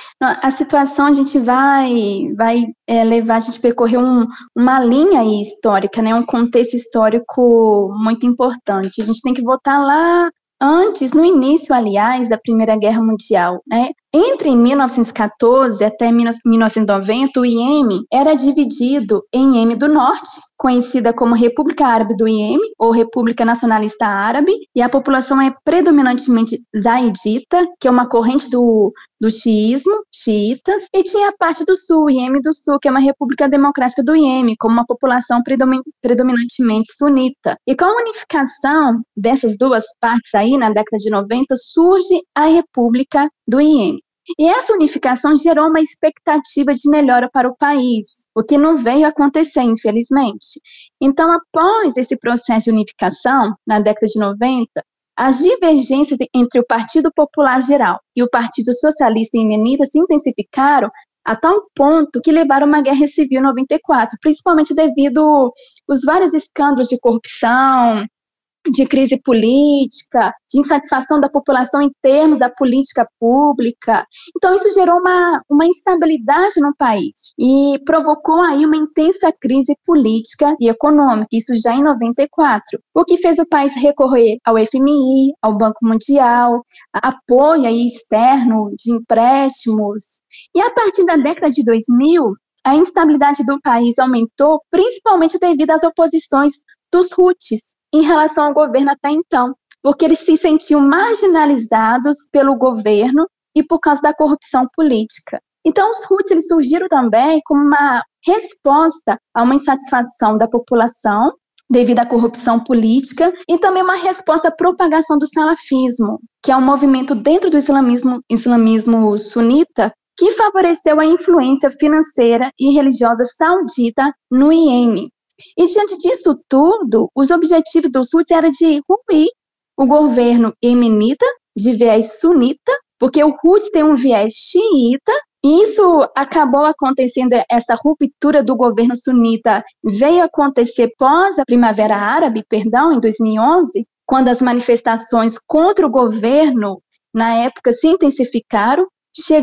A situação a gente vai, vai é, levar a gente a percorrer um, uma linha aí histórica, né? Um contexto histórico muito importante. A gente tem que voltar lá antes, no início, aliás, da Primeira Guerra Mundial, né? Entre mil novecentos e catorze até mil novecentos e noventa, o Iêmen era dividido em Iêmen do Norte, conhecida como República Árabe do Iêmen, ou República Nacionalista Árabe, e a população é predominantemente zaidita, que é uma corrente do, do xiismo, xiitas, e tinha a parte do Sul, o Iêmen do Sul, que é uma República Democrática do Iêmen, com uma população predomin, predominantemente sunita. E com a unificação dessas duas partes aí, na década de noventa, surge a República do Iêmen. E essa unificação gerou uma expectativa de melhora para o país, o que não veio acontecer, infelizmente. Então, após esse processo de unificação, na década de noventa, as divergências entre o Partido Popular Geral e o Partido Socialista Iemenita se intensificaram a tal ponto que levaram a uma guerra civil em noventa e quatro, principalmente devido aos vários escândalos de corrupção, de crise política, de insatisfação da população em termos da política pública. Então, isso gerou uma, uma instabilidade no país e provocou aí uma intensa crise política e econômica, isso já em noventa e quatro, o que fez o país recorrer ao F M I, ao Banco Mundial, apoio aí externo de empréstimos. E a partir da década de dois mil, a instabilidade do país aumentou, principalmente devido às oposições dos Houthis em relação ao governo até então, porque eles se sentiam marginalizados pelo governo e por causa da corrupção política. Então, os Houthis eles surgiram também como uma resposta a uma insatisfação da população devido à corrupção política e também uma resposta à propagação do salafismo, que é um movimento dentro do islamismo, islamismo sunita que favoreceu a influência financeira e religiosa saudita no Iêmen. E diante disso tudo, os objetivos dos Houthis eram de ruir o governo iemenita de viés sunita, porque o Houthis tem um viés xiita, e isso acabou acontecendo, essa ruptura do governo sunita veio acontecer pós a Primavera Árabe, perdão, em dois mil e onze, quando as manifestações contra o governo, na época, se intensificaram,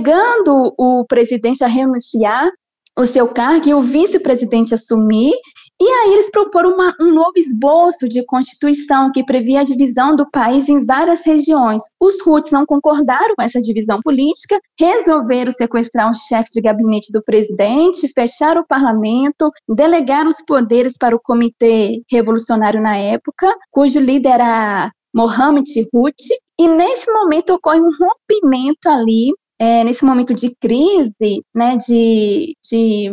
chegando o presidente a renunciar o seu cargo e o vice-presidente assumir, E aí eles proporam uma, um novo esboço de constituição que previa a divisão do país em várias regiões. Os Houthis não concordaram com essa divisão política, resolveram sequestrar o chefe de gabinete do presidente, fechar o parlamento, delegar os poderes para o Comitê Revolucionário na época, cujo líder era Mohammed Houthi, e nesse momento ocorre um rompimento ali, é, nesse momento de crise, né, de... de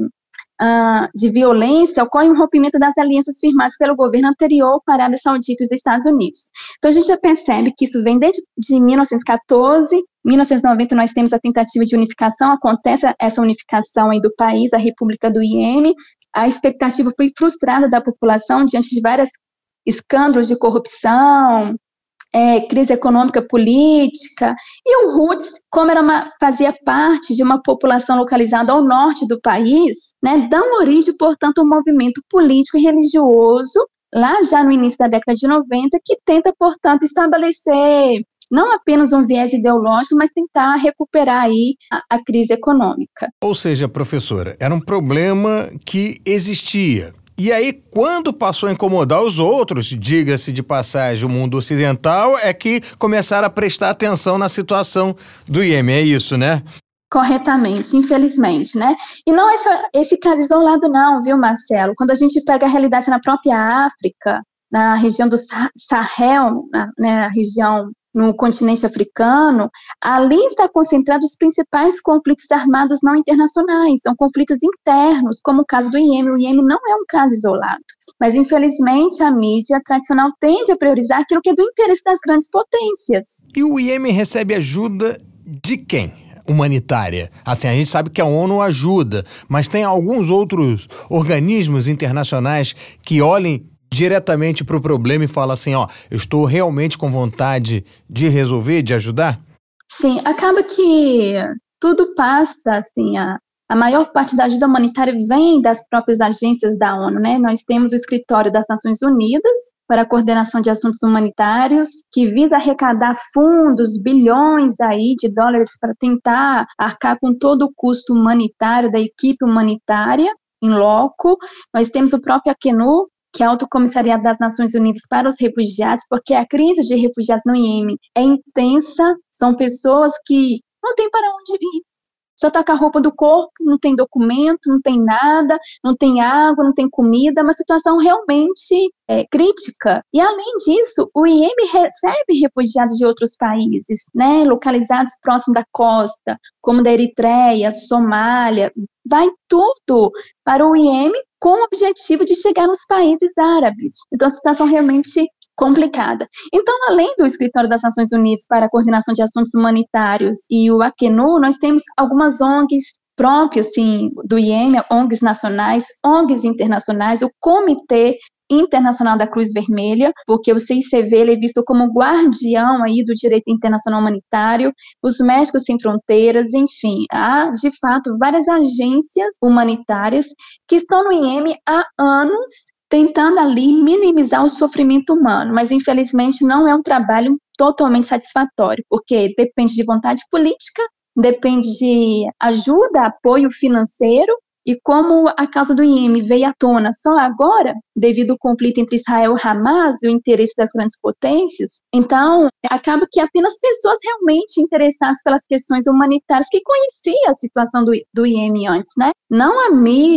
Uh, de violência, ocorre um rompimento das alianças firmadas pelo governo anterior com a Arábia Saudita e os Estados Unidos. Então, a gente já percebe que isso vem desde de mil novecentos e catorze, mil novecentos e noventa nós temos a tentativa de unificação, acontece essa unificação aí do país, a República do Iêmen, a expectativa foi frustrada da população diante de vários escândalos de corrupção, É, crise econômica, política, e o Houthis, como era uma, fazia parte de uma população localizada ao norte do país, né, dão origem, portanto, a um movimento político e religioso, lá já no início da década de noventa, que tenta, portanto, estabelecer não apenas um viés ideológico, mas tentar recuperar aí a, a crise econômica. Ou seja, professora, era um problema que existia. E aí, quando passou a incomodar os outros, diga-se de passagem, o mundo ocidental, é que começaram a prestar atenção na situação do Iêmen, é isso, né? Corretamente, infelizmente, né? E não esse, esse caso isolado não, viu, Marcelo? Quando a gente pega a realidade na própria África, na região do Sahel, na, né, região no continente africano, ali está concentrado os principais conflitos armados não internacionais, são conflitos internos, como o caso do Iêmen. O Iêmen não é um caso isolado, mas infelizmente a mídia tradicional tende a priorizar aquilo que é do interesse das grandes potências. E o Iêmen recebe ajuda de quem? Humanitária. Assim, a gente sabe que a ONU ajuda, mas tem alguns outros organismos internacionais que olhem diretamente para o problema e fala assim, ó, eu estou realmente com vontade de resolver, de ajudar? Sim, acaba que tudo passa, assim, a, a maior parte da ajuda humanitária vem das próprias agências da ONU, né? Nós temos o Escritório das Nações Unidas para a Coordenação de Assuntos Humanitários, que visa arrecadar fundos, bilhões aí de dólares para tentar arcar com todo o custo humanitário da equipe humanitária em loco. Nós temos o próprio Acnu, que é o Alto Comissariado das Nações Unidas para os Refugiados, porque a crise de refugiados no Iêmen é intensa, são pessoas que não têm para onde ir, só tá com a roupa do corpo, não tem documento, não tem nada, não tem água, não tem comida, é uma situação realmente é, crítica. E além disso, o Iêmen recebe refugiados de outros países, né, localizados próximo da costa, como da Eritreia, Somália, vai tudo para o Iêmen com o objetivo de chegar nos países árabes. Então, a situação realmente complicada. Então, além do Escritório das Nações Unidas para a Coordenação de Assuntos Humanitários e o Acnu, nós temos algumas O N Gs próprias, assim, do Iêmen, O N Gs nacionais, O N Gs internacionais, o Comitê Internacional da Cruz Vermelha, porque o C I C V ele é visto como guardião aí do direito internacional humanitário, os Médicos Sem Fronteiras, enfim, há, de fato, várias agências humanitárias que estão no Iêmen há anos tentando ali minimizar o sofrimento humano, mas infelizmente não é um trabalho totalmente satisfatório, porque depende de vontade política, depende de ajuda, apoio financeiro, e como a causa do Iêmen veio à tona só agora, devido ao conflito entre Israel e Hamas e o interesse das grandes potências, então acaba que apenas pessoas realmente interessadas pelas questões humanitárias que conheciam a situação do, do Iêmen antes, né? Não a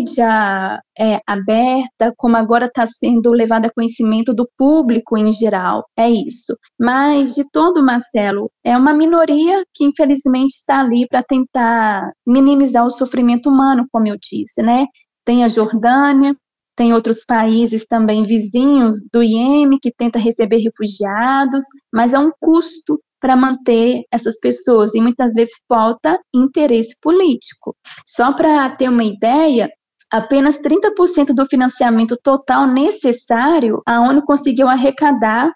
mídia é, aberta, como agora está sendo levada a conhecimento do público em geral, é isso. Mas, de todo, Marcelo, é uma minoria que infelizmente está ali para tentar minimizar o sofrimento humano, como eu disse, né? Tem a Jordânia, tem outros países também vizinhos do Iêmen que tentam receber refugiados, mas é um custo para manter essas pessoas e muitas vezes falta interesse político. Só para ter uma ideia, apenas trinta por cento do financiamento total necessário a ONU conseguiu arrecadar,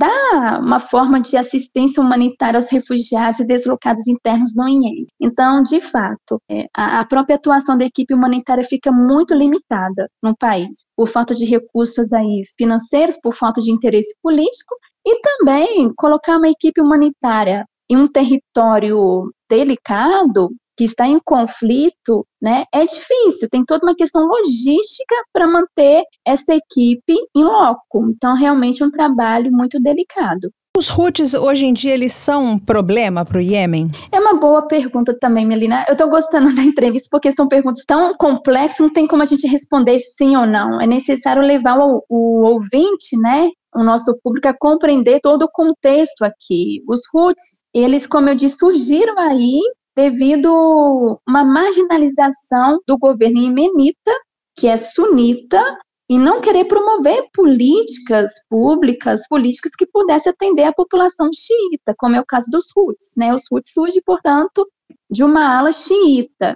dá uma forma de assistência humanitária aos refugiados e deslocados internos no Iêmen. Então, de fato, é, a, a própria atuação da equipe humanitária fica muito limitada no país, por falta de recursos aí financeiros, por falta de interesse político, e também colocar uma equipe humanitária em um território delicado que está em conflito, né, é difícil, tem toda uma questão logística para manter essa equipe em loco. Então, realmente é um trabalho muito delicado. Os Houthis, hoje em dia, eles são um problema para o Iêmen? É uma boa pergunta também, Melina. Eu estou gostando da entrevista porque são perguntas tão complexas, não tem como a gente responder sim ou não. É necessário levar o, o ouvinte, né, o nosso público, a compreender todo o contexto aqui. Os Houthis, eles, como eu disse, surgiram aí devido a uma marginalização do governo iemenita, que é sunita, e não querer promover políticas públicas, políticas que pudessem atender a população xiita, como é o caso dos Houthis, né? Os Houthis surgem, portanto, de uma ala xiita.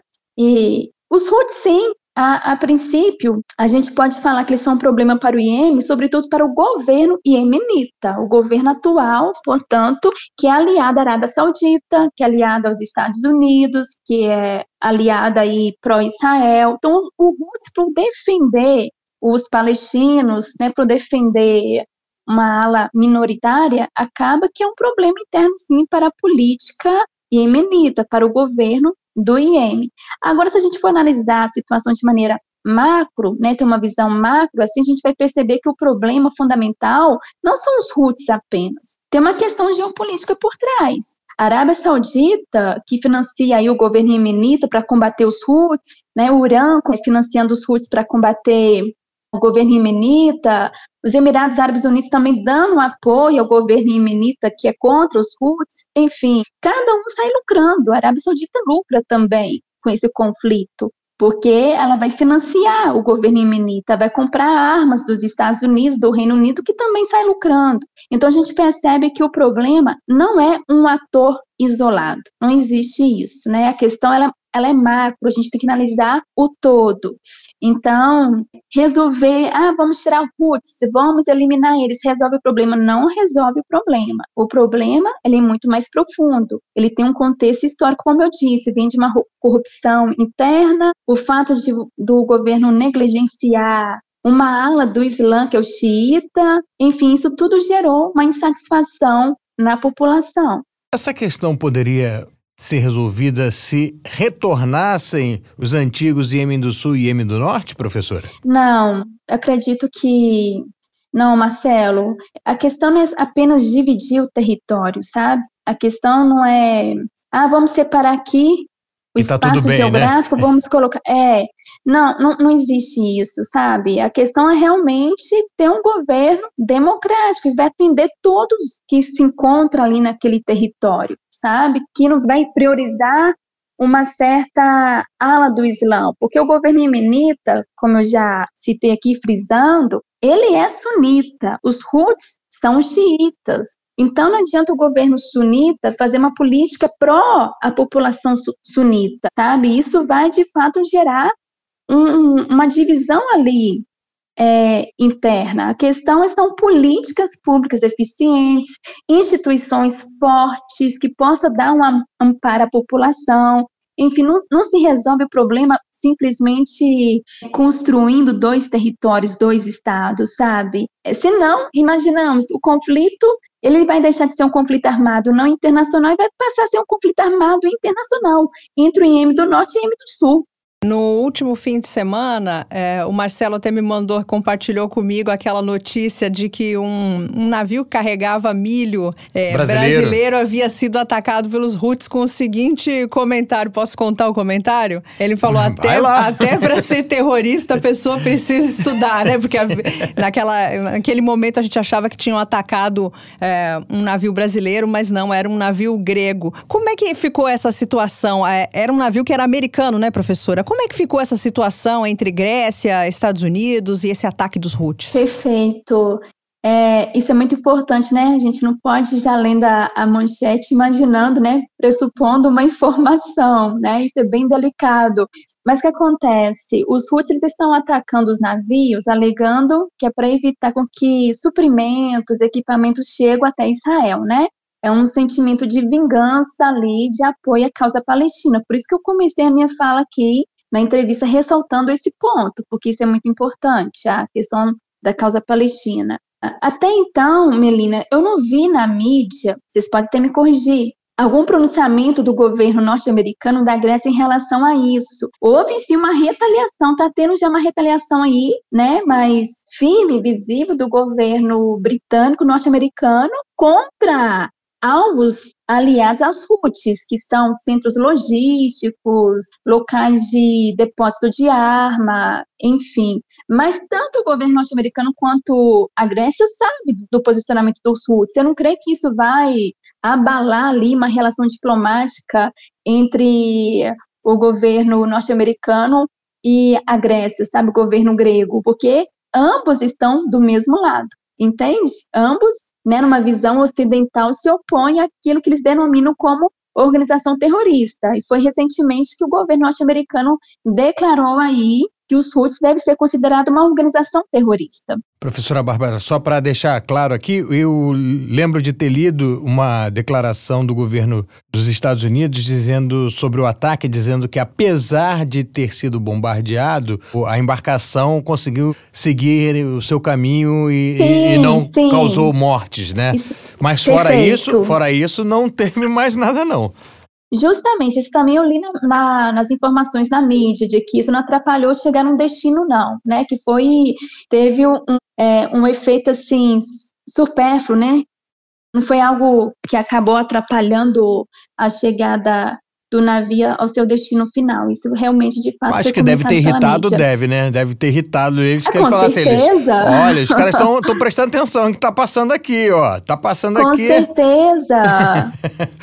E os Houthis, sim, a, a princípio, a gente pode falar que eles são um problema para o Iêmen, sobretudo para o governo iemenita, o governo atual, portanto, que é aliado à Arábia Saudita, que é aliado aos Estados Unidos, que é aliado aí pró-Israel. Então, o Houthis, por defender os palestinos, né, para defender uma ala minoritária, acaba que é um problema interno, sim, para a política iemenita, para o governo do Iêmen. Agora, se a gente for analisar a situação de maneira macro, né, ter uma visão macro, assim a gente vai perceber que o problema fundamental não são os Houthis apenas, tem uma questão geopolítica por trás. A Arábia Saudita, que financia aí o governo iemenita para combater os Houthis, né, o Irã financiando os Houthis para combater o governo iemenita, os Emirados Árabes Unidos também dando apoio ao governo iemenita que é contra os Houthis, enfim, cada um sai lucrando. A Arábia Saudita lucra também com esse conflito, porque ela vai financiar o governo iemenita, vai comprar armas dos Estados Unidos, do Reino Unido, que também sai lucrando. Então a gente percebe que o problema não é um ator isolado, não existe isso, né? A questão ela, ela é macro, a gente tem que analisar o todo. Então, resolver, ah, vamos tirar o Houthis, vamos eliminar eles, resolve o problema? Não resolve o problema. O problema, ele é muito mais profundo. Ele tem um contexto histórico, como eu disse, vem de uma corrupção interna, o fato de, do governo negligenciar uma ala do Islã, que é o xiita, enfim, isso tudo gerou uma insatisfação na população. Essa questão poderia ser resolvida se retornassem os antigos Iêmen do Sul e Iêmen do Norte, professora? Não, acredito que não, Marcelo. A questão não é apenas dividir o território, sabe? A questão não é, ah, vamos separar aqui o e tá espaço tudo bem, geográfico, né? Vamos colocar... É, não, não, não existe isso, sabe? A questão é realmente ter um governo democrático que vai atender todos que se encontram ali naquele território, sabe? Que não vai priorizar uma certa ala do Islã, porque o governo iemenita, como eu já citei aqui frisando, ele é sunita, os Houthis são xiitas. Então, não adianta o governo sunita fazer uma política pró a população su- sunita, sabe? Isso vai, de fato, gerar um, uma divisão ali é, interna. A questão são políticas públicas eficientes, instituições fortes que possam dar um amparo à população. Enfim, não, não se resolve o problema simplesmente construindo dois territórios, dois estados, sabe? Senão, imaginamos, o conflito, ele vai deixar de ser um conflito armado não internacional e vai passar a ser um conflito armado internacional entre o Iêmen do Norte e o Iêmen do Sul. No último fim de semana, é, o Marcelo até me mandou, compartilhou comigo aquela notícia de que um, um navio que carregava milho é, brasileiro. brasileiro havia sido atacado pelos Houthis com o seguinte comentário. Posso contar o comentário? Ele falou, até, até para ser terrorista a pessoa precisa estudar, né? Porque a, naquela, naquele momento a gente achava que tinham atacado é, um navio brasileiro, mas não, era um navio grego. Como é que ficou essa situação? É, era um navio que era americano, né, professora? Como é que ficou essa situação entre Grécia, Estados Unidos e esse ataque dos Houthis? Perfeito. É, isso é muito importante, né? A gente não pode já lendo a, a manchete imaginando, né? Pressupondo uma informação, né? Isso é bem delicado. Mas o que acontece? Os Houthis estão atacando os navios, alegando que é para evitar com que suprimentos, equipamentos cheguem até Israel, né? É um sentimento de vingança ali, de apoio à causa palestina. Por isso que eu comecei a minha fala aqui na entrevista ressaltando esse ponto, porque isso é muito importante, a questão da causa palestina. Até então, Melina, eu não vi na mídia, vocês podem até me corrigir, algum pronunciamento do governo norte-americano da Grécia em relação a isso. Houve sim uma retaliação, está tendo já uma retaliação aí, né, mais firme, visível do governo britânico, norte-americano, contra alvos aliados aos Houthis, que são centros logísticos, locais de depósito de arma, enfim. Mas tanto o governo norte-americano quanto a Grécia sabe do, do posicionamento dos Houthis. Eu não creio que isso vai abalar ali uma relação diplomática entre o governo norte-americano e a Grécia, sabe, o governo grego, porque ambos estão do mesmo lado, entende? Ambos, né, numa visão ocidental, se opõem àquilo que eles denominam como organização terrorista. E foi recentemente que o governo norte-americano declarou aí que os Houthis devem ser considerados uma organização terrorista. Professora Bárbara, só para deixar claro aqui, eu lembro de ter lido uma declaração do governo dos Estados Unidos dizendo sobre o ataque, dizendo que apesar de ter sido bombardeado, a embarcação conseguiu seguir o seu caminho e, sim, e não sim. causou mortes, né? Isso, Mas fora perfeito. isso, fora isso, não teve mais nada não. Justamente, isso também eu li na, na, nas informações na mídia, de que isso não atrapalhou chegar num destino, não, né, que foi, teve um, é, um efeito, assim, supérfluo, né, não foi algo que acabou atrapalhando a chegada do navio ao seu destino final. Isso realmente, de fato, acho que deve ter irritado, deve, né? Deve ter irritado eles, é, que eles falassem, eles, olha, os caras estão prestando atenção no que tá passando aqui, ó, tá passando com aqui. Com certeza.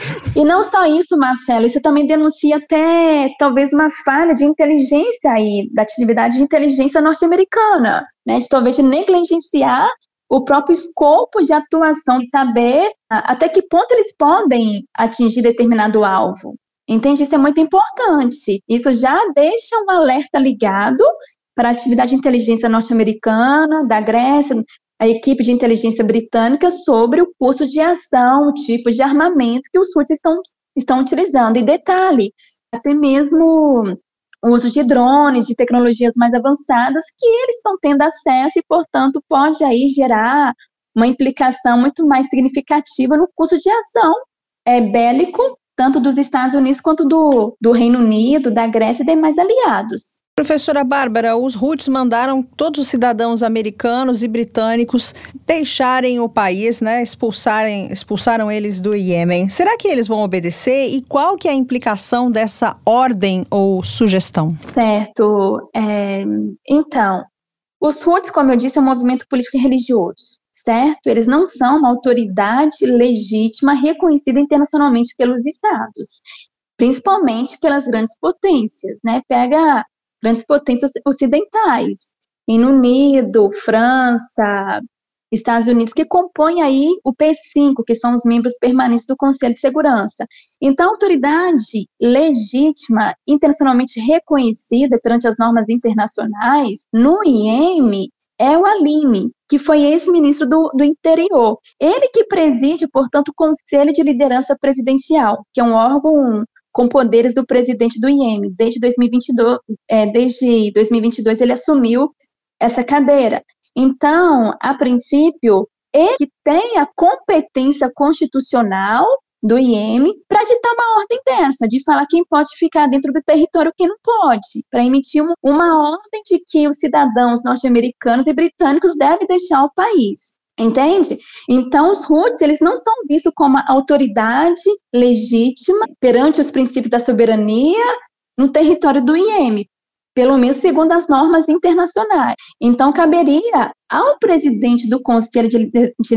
E não só isso, Marcelo, isso também denuncia até, talvez, uma falha de inteligência aí, da atividade de inteligência norte-americana, né, de talvez negligenciar o próprio escopo de atuação, de saber até que ponto eles podem atingir determinado alvo. Entende? Isso é muito importante. Isso já deixa um alerta ligado para a atividade de inteligência norte-americana, da Grécia, a equipe de inteligência britânica, sobre o curso de ação, o tipo de armamento que os Houthis estão, estão utilizando. E detalhe, até mesmo o uso de drones, de tecnologias mais avançadas, que eles estão tendo acesso e, portanto, pode aí gerar uma implicação muito mais significativa no curso de ação é, bélico, tanto dos Estados Unidos quanto do, do Reino Unido, da Grécia e demais aliados. Professora Bárbara, os Houthis mandaram todos os cidadãos americanos e britânicos deixarem o país, né, expulsarem, expulsaram eles do Iêmen. Será que eles vão obedecer e qual que é a implicação dessa ordem ou sugestão? Certo. É, então, os Houthis, como eu disse, é um movimento político e religioso. Certo? Eles não são uma autoridade legítima reconhecida internacionalmente pelos estados, principalmente pelas grandes potências, né? Pega grandes potências ocidentais, Reino Unido, França, Estados Unidos, que compõem aí o P cinco, que são os membros permanentes do Conselho de Segurança. Então, a autoridade legítima, internacionalmente reconhecida perante as normas internacionais, no Iêmen, é o Halimi, que foi ex-ministro do, do Interior. Ele que preside, portanto, o Conselho de Liderança Presidencial, que é um órgão com poderes do presidente do Iêmen. Desde dois mil e vinte e dois, é, desde dois mil e vinte e dois ele assumiu essa cadeira. Então, a princípio, ele que tem a competência constitucional do Iêmen para ditar uma ordem dessa, de falar quem pode ficar dentro do território e quem não pode, para emitir uma, uma ordem de que os cidadãos norte-americanos e britânicos devem deixar o país, entende? Então, os Houthis, eles não são vistos como autoridade legítima perante os princípios da soberania no território do Iêmen, pelo menos segundo as normas internacionais. Então, caberia ao presidente do Conselho de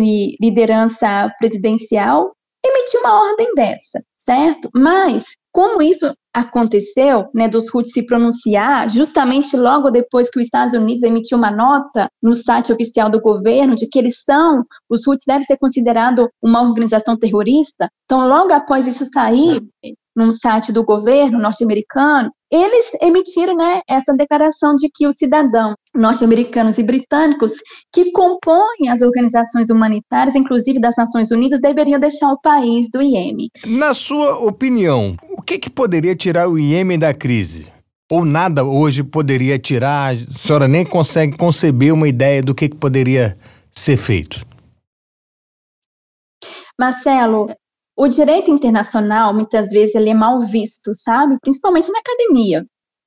Liderança Presidencial emitir uma ordem dessa, certo? Mas, como isso aconteceu, né, dos Houthis se pronunciar, justamente logo depois que os Estados Unidos emitiu uma nota no site oficial do governo de que eles são, os Houthis devem ser considerados uma organização terrorista, então logo após isso sair, num site do governo norte-americano, eles emitiram, né, essa declaração de que os cidadãos norte-americanos e britânicos que compõem as organizações humanitárias, inclusive das Nações Unidas, deveriam deixar o país do Iêmen. Na sua opinião, o que, que poderia tirar o Iêmen da crise? Ou nada hoje poderia tirar? A senhora nem consegue conceber uma ideia do que, que poderia ser feito? Marcelo, o direito internacional, muitas vezes, ele é mal visto, sabe? Principalmente na academia.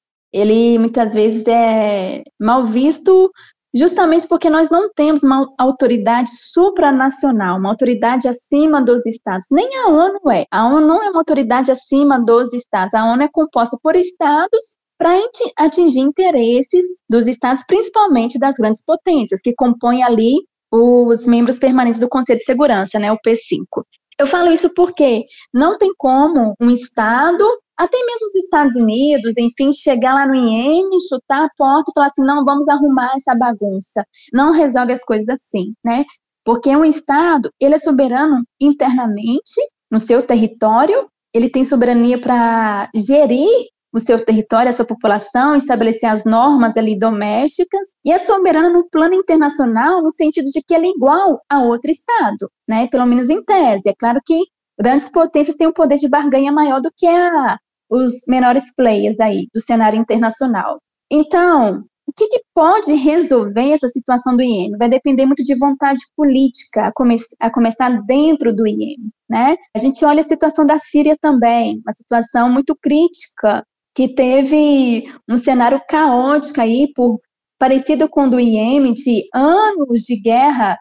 Ele, muitas vezes, é mal visto justamente porque nós não temos uma autoridade supranacional, uma autoridade acima dos estados. Nem a ONU é. A ONU não é uma autoridade acima dos estados. A ONU é composta por estados para atingir interesses dos estados, principalmente das grandes potências, que compõem ali os membros permanentes do Conselho de Segurança, né, o P cinco. Eu falo isso porque não tem como um estado, até mesmo os Estados Unidos, enfim, chegar lá no I E M, chutar a porta e falar assim, não, vamos arrumar essa bagunça. Não resolve as coisas assim, né? Porque um estado, ele é soberano internamente no seu território, ele tem soberania para gerir o seu território, essa população, estabelecer as normas ali domésticas, e é soberano no plano internacional, no sentido de que ele é igual a outro estado, né? Pelo menos em tese. É claro que grandes potências têm um poder de barganha maior do que a, os menores players aí do cenário internacional. Então, o que, que pode resolver essa situação do I E M? Vai depender muito de vontade política, a, come a começar dentro do I E M, né? A gente olha a situação da Síria também, uma situação muito crítica, que teve um cenário caótico aí, por, parecido com o do I E M, de anos de guerra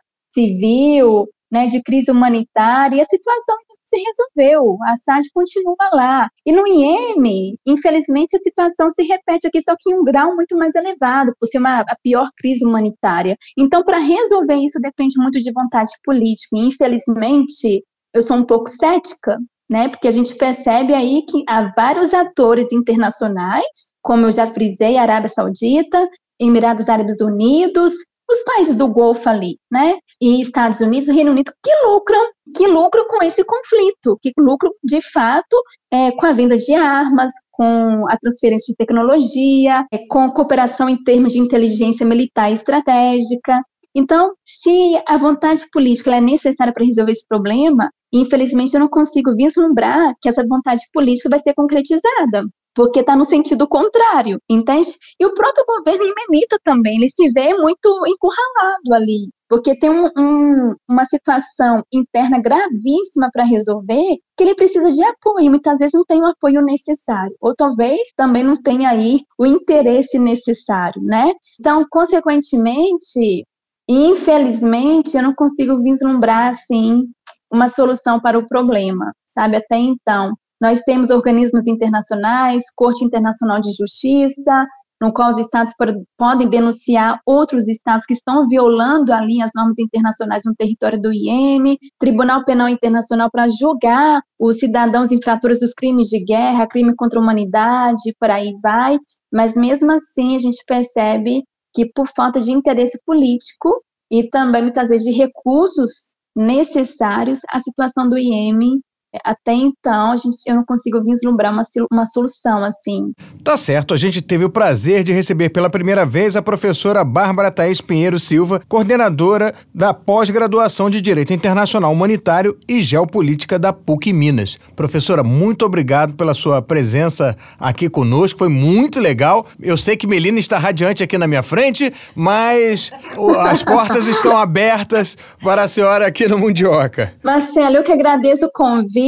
civil, né, de crise humanitária, e a situação ainda não se resolveu, a Assad continua lá. E no I E M, infelizmente, a situação se repete aqui, só que em um grau muito mais elevado, por ser uma, a pior crise humanitária. Então, para resolver isso, depende muito de vontade política, e infelizmente, eu sou um pouco cética, né, porque a gente percebe aí que há vários atores internacionais, como eu já frisei, Arábia Saudita, Emirados Árabes Unidos, os países do Golfo ali, né, e Estados Unidos e Reino Unido, que lucram, que lucram com esse conflito, que lucram, de fato, é, com a venda de armas, com a transferência de tecnologia, é, com cooperação em termos de inteligência militar e estratégica. Então, se a vontade política ela é necessária para resolver esse problema, infelizmente eu não consigo vislumbrar que essa vontade política vai ser concretizada, porque está no sentido contrário, entende? E o próprio governo iemenitas também, ele se vê muito encurralado ali, porque tem um, um, uma situação interna gravíssima para resolver, que ele precisa de apoio, muitas vezes não tem o apoio necessário, ou talvez também não tenha aí o interesse necessário, né? Então, consequentemente, infelizmente, eu não consigo vislumbrar, assim, uma solução para o problema, sabe? Até então, nós temos organismos internacionais, Corte Internacional de Justiça, no qual os estados podem denunciar outros estados que estão violando ali as normas internacionais no território do I E M, Tribunal Penal Internacional para julgar os cidadãos infratores dos crimes de guerra, crime contra a humanidade, por aí vai, mas mesmo assim a gente percebe que por falta de interesse político e também muitas vezes de recursos necessários, a situação do I E M, até então, a gente, eu não consigo vislumbrar uma, uma solução assim. Tá certo, a gente teve o prazer de receber pela primeira vez a professora Bárbara Thaís Pinheiro Silva, coordenadora da pós-graduação de Direito Internacional Humanitário e Geopolítica da PUC Minas. Professora, muito obrigado pela sua presença aqui conosco, foi muito legal. Eu sei que Melina está radiante aqui na minha frente, mas as portas estão abertas para a senhora aqui no Mundioca. Marcelo, eu que agradeço o convite.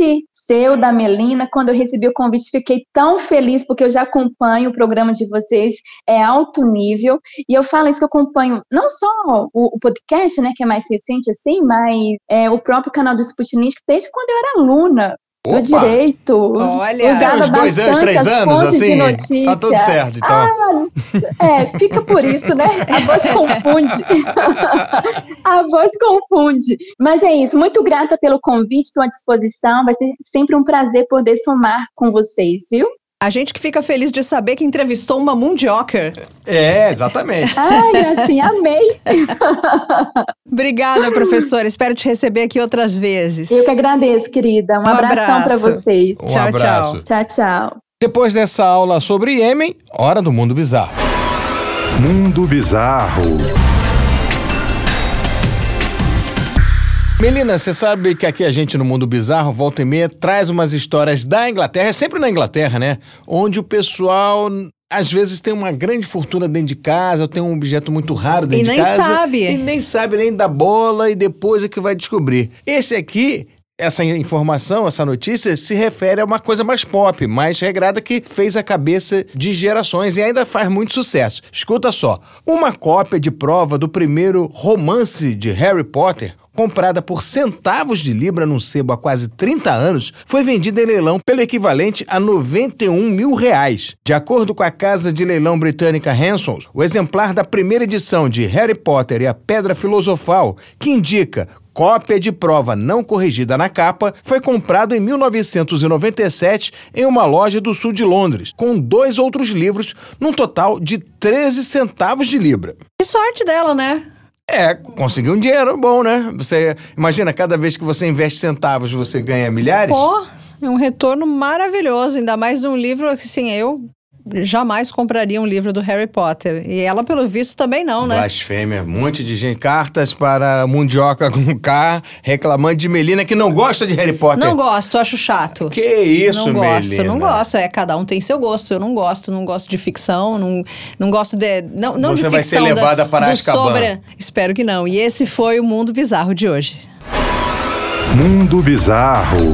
Seu, da Melina, quando eu recebi o convite, fiquei tão feliz, porque eu já acompanho o programa de vocês, é alto nível, e eu falo isso que eu acompanho, não só o, o podcast, né, que é mais recente assim, mas é, o próprio canal do Sputnik, desde quando eu era aluna do direito. Olha, usava uns dois anos, três anos, assim, tá tudo certo, então. Ah, é, fica por isso, né? A voz confunde. A voz confunde. Mas é isso, muito grata pelo convite, estou à disposição, vai ser sempre um prazer poder somar com vocês, viu? A gente que fica feliz de saber que entrevistou uma Mundioca. É, exatamente. Ai, Gracinha, amei. Obrigada, professora. Espero te receber aqui outras vezes. Eu que agradeço, querida. Um, um abração para vocês. Um tchau, abraço. tchau. Tchau, tchau. Depois dessa aula sobre Iêmen, hora do Mundo Bizarro. Mundo Bizarro. Melina, você sabe que aqui a gente no Mundo Bizarro, volta e meia, traz umas histórias da Inglaterra, é sempre na Inglaterra, né? Onde o pessoal, às vezes, tem uma grande fortuna dentro de casa, ou tem um objeto muito raro dentro de casa. E nem sabe. E nem sabe nem da bola, e depois é que vai descobrir. Esse aqui essa informação, essa notícia, se refere a uma coisa mais pop, mais regrada, que fez a cabeça de gerações e ainda faz muito sucesso. Escuta só, uma cópia de prova do primeiro romance de Harry Potter, comprada por centavos de libra num sebo há quase trinta anos, foi vendida em leilão pelo equivalente a noventa e um mil reais. De acordo com a casa de leilão britânica Hansons, o exemplar da primeira edição de Harry Potter e a Pedra Filosofal, que indica cópia de prova não corrigida na capa, foi comprado em mil novecentos e noventa e sete em uma loja do sul de Londres, com dois outros livros, num total de treze centavos de libra. Que sorte dela, né? É, conseguiu um dinheiro bom, né? Você imagina, cada vez que você investe centavos, você ganha milhares? Pô, é um retorno maravilhoso, ainda mais de um livro que, assim, eu jamais compraria um livro do Harry Potter. E ela, pelo visto, também não, né? Blasfêmia, um monte de gente. Cartas para Mundioca com K, reclamando de Melina que não gosta de Harry Potter. Não gosto, acho chato. Que isso, não Melina? Não gosto, não gosto. É, cada um tem seu gosto. Eu não gosto, não gosto de ficção, não, não gosto de... Não, não Você de vai ficção ser levada da, para Azkaban. Sobre... Espero que não. E esse foi o Mundo Bizarro de hoje. Mundo Bizarro.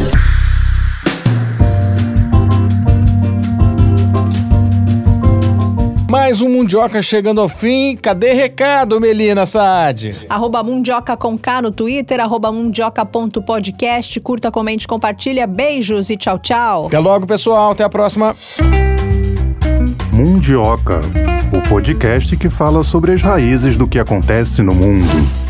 Mais um Mundioca chegando ao fim. Cadê recado, Melina Saad? Arroba Mundioca com K no Twitter, arroba mundioca.podcast. Curta, comente, compartilha. Beijos e tchau, tchau. Até logo, pessoal. Até a próxima. Mundioca, o podcast que fala sobre as raízes do que acontece no mundo.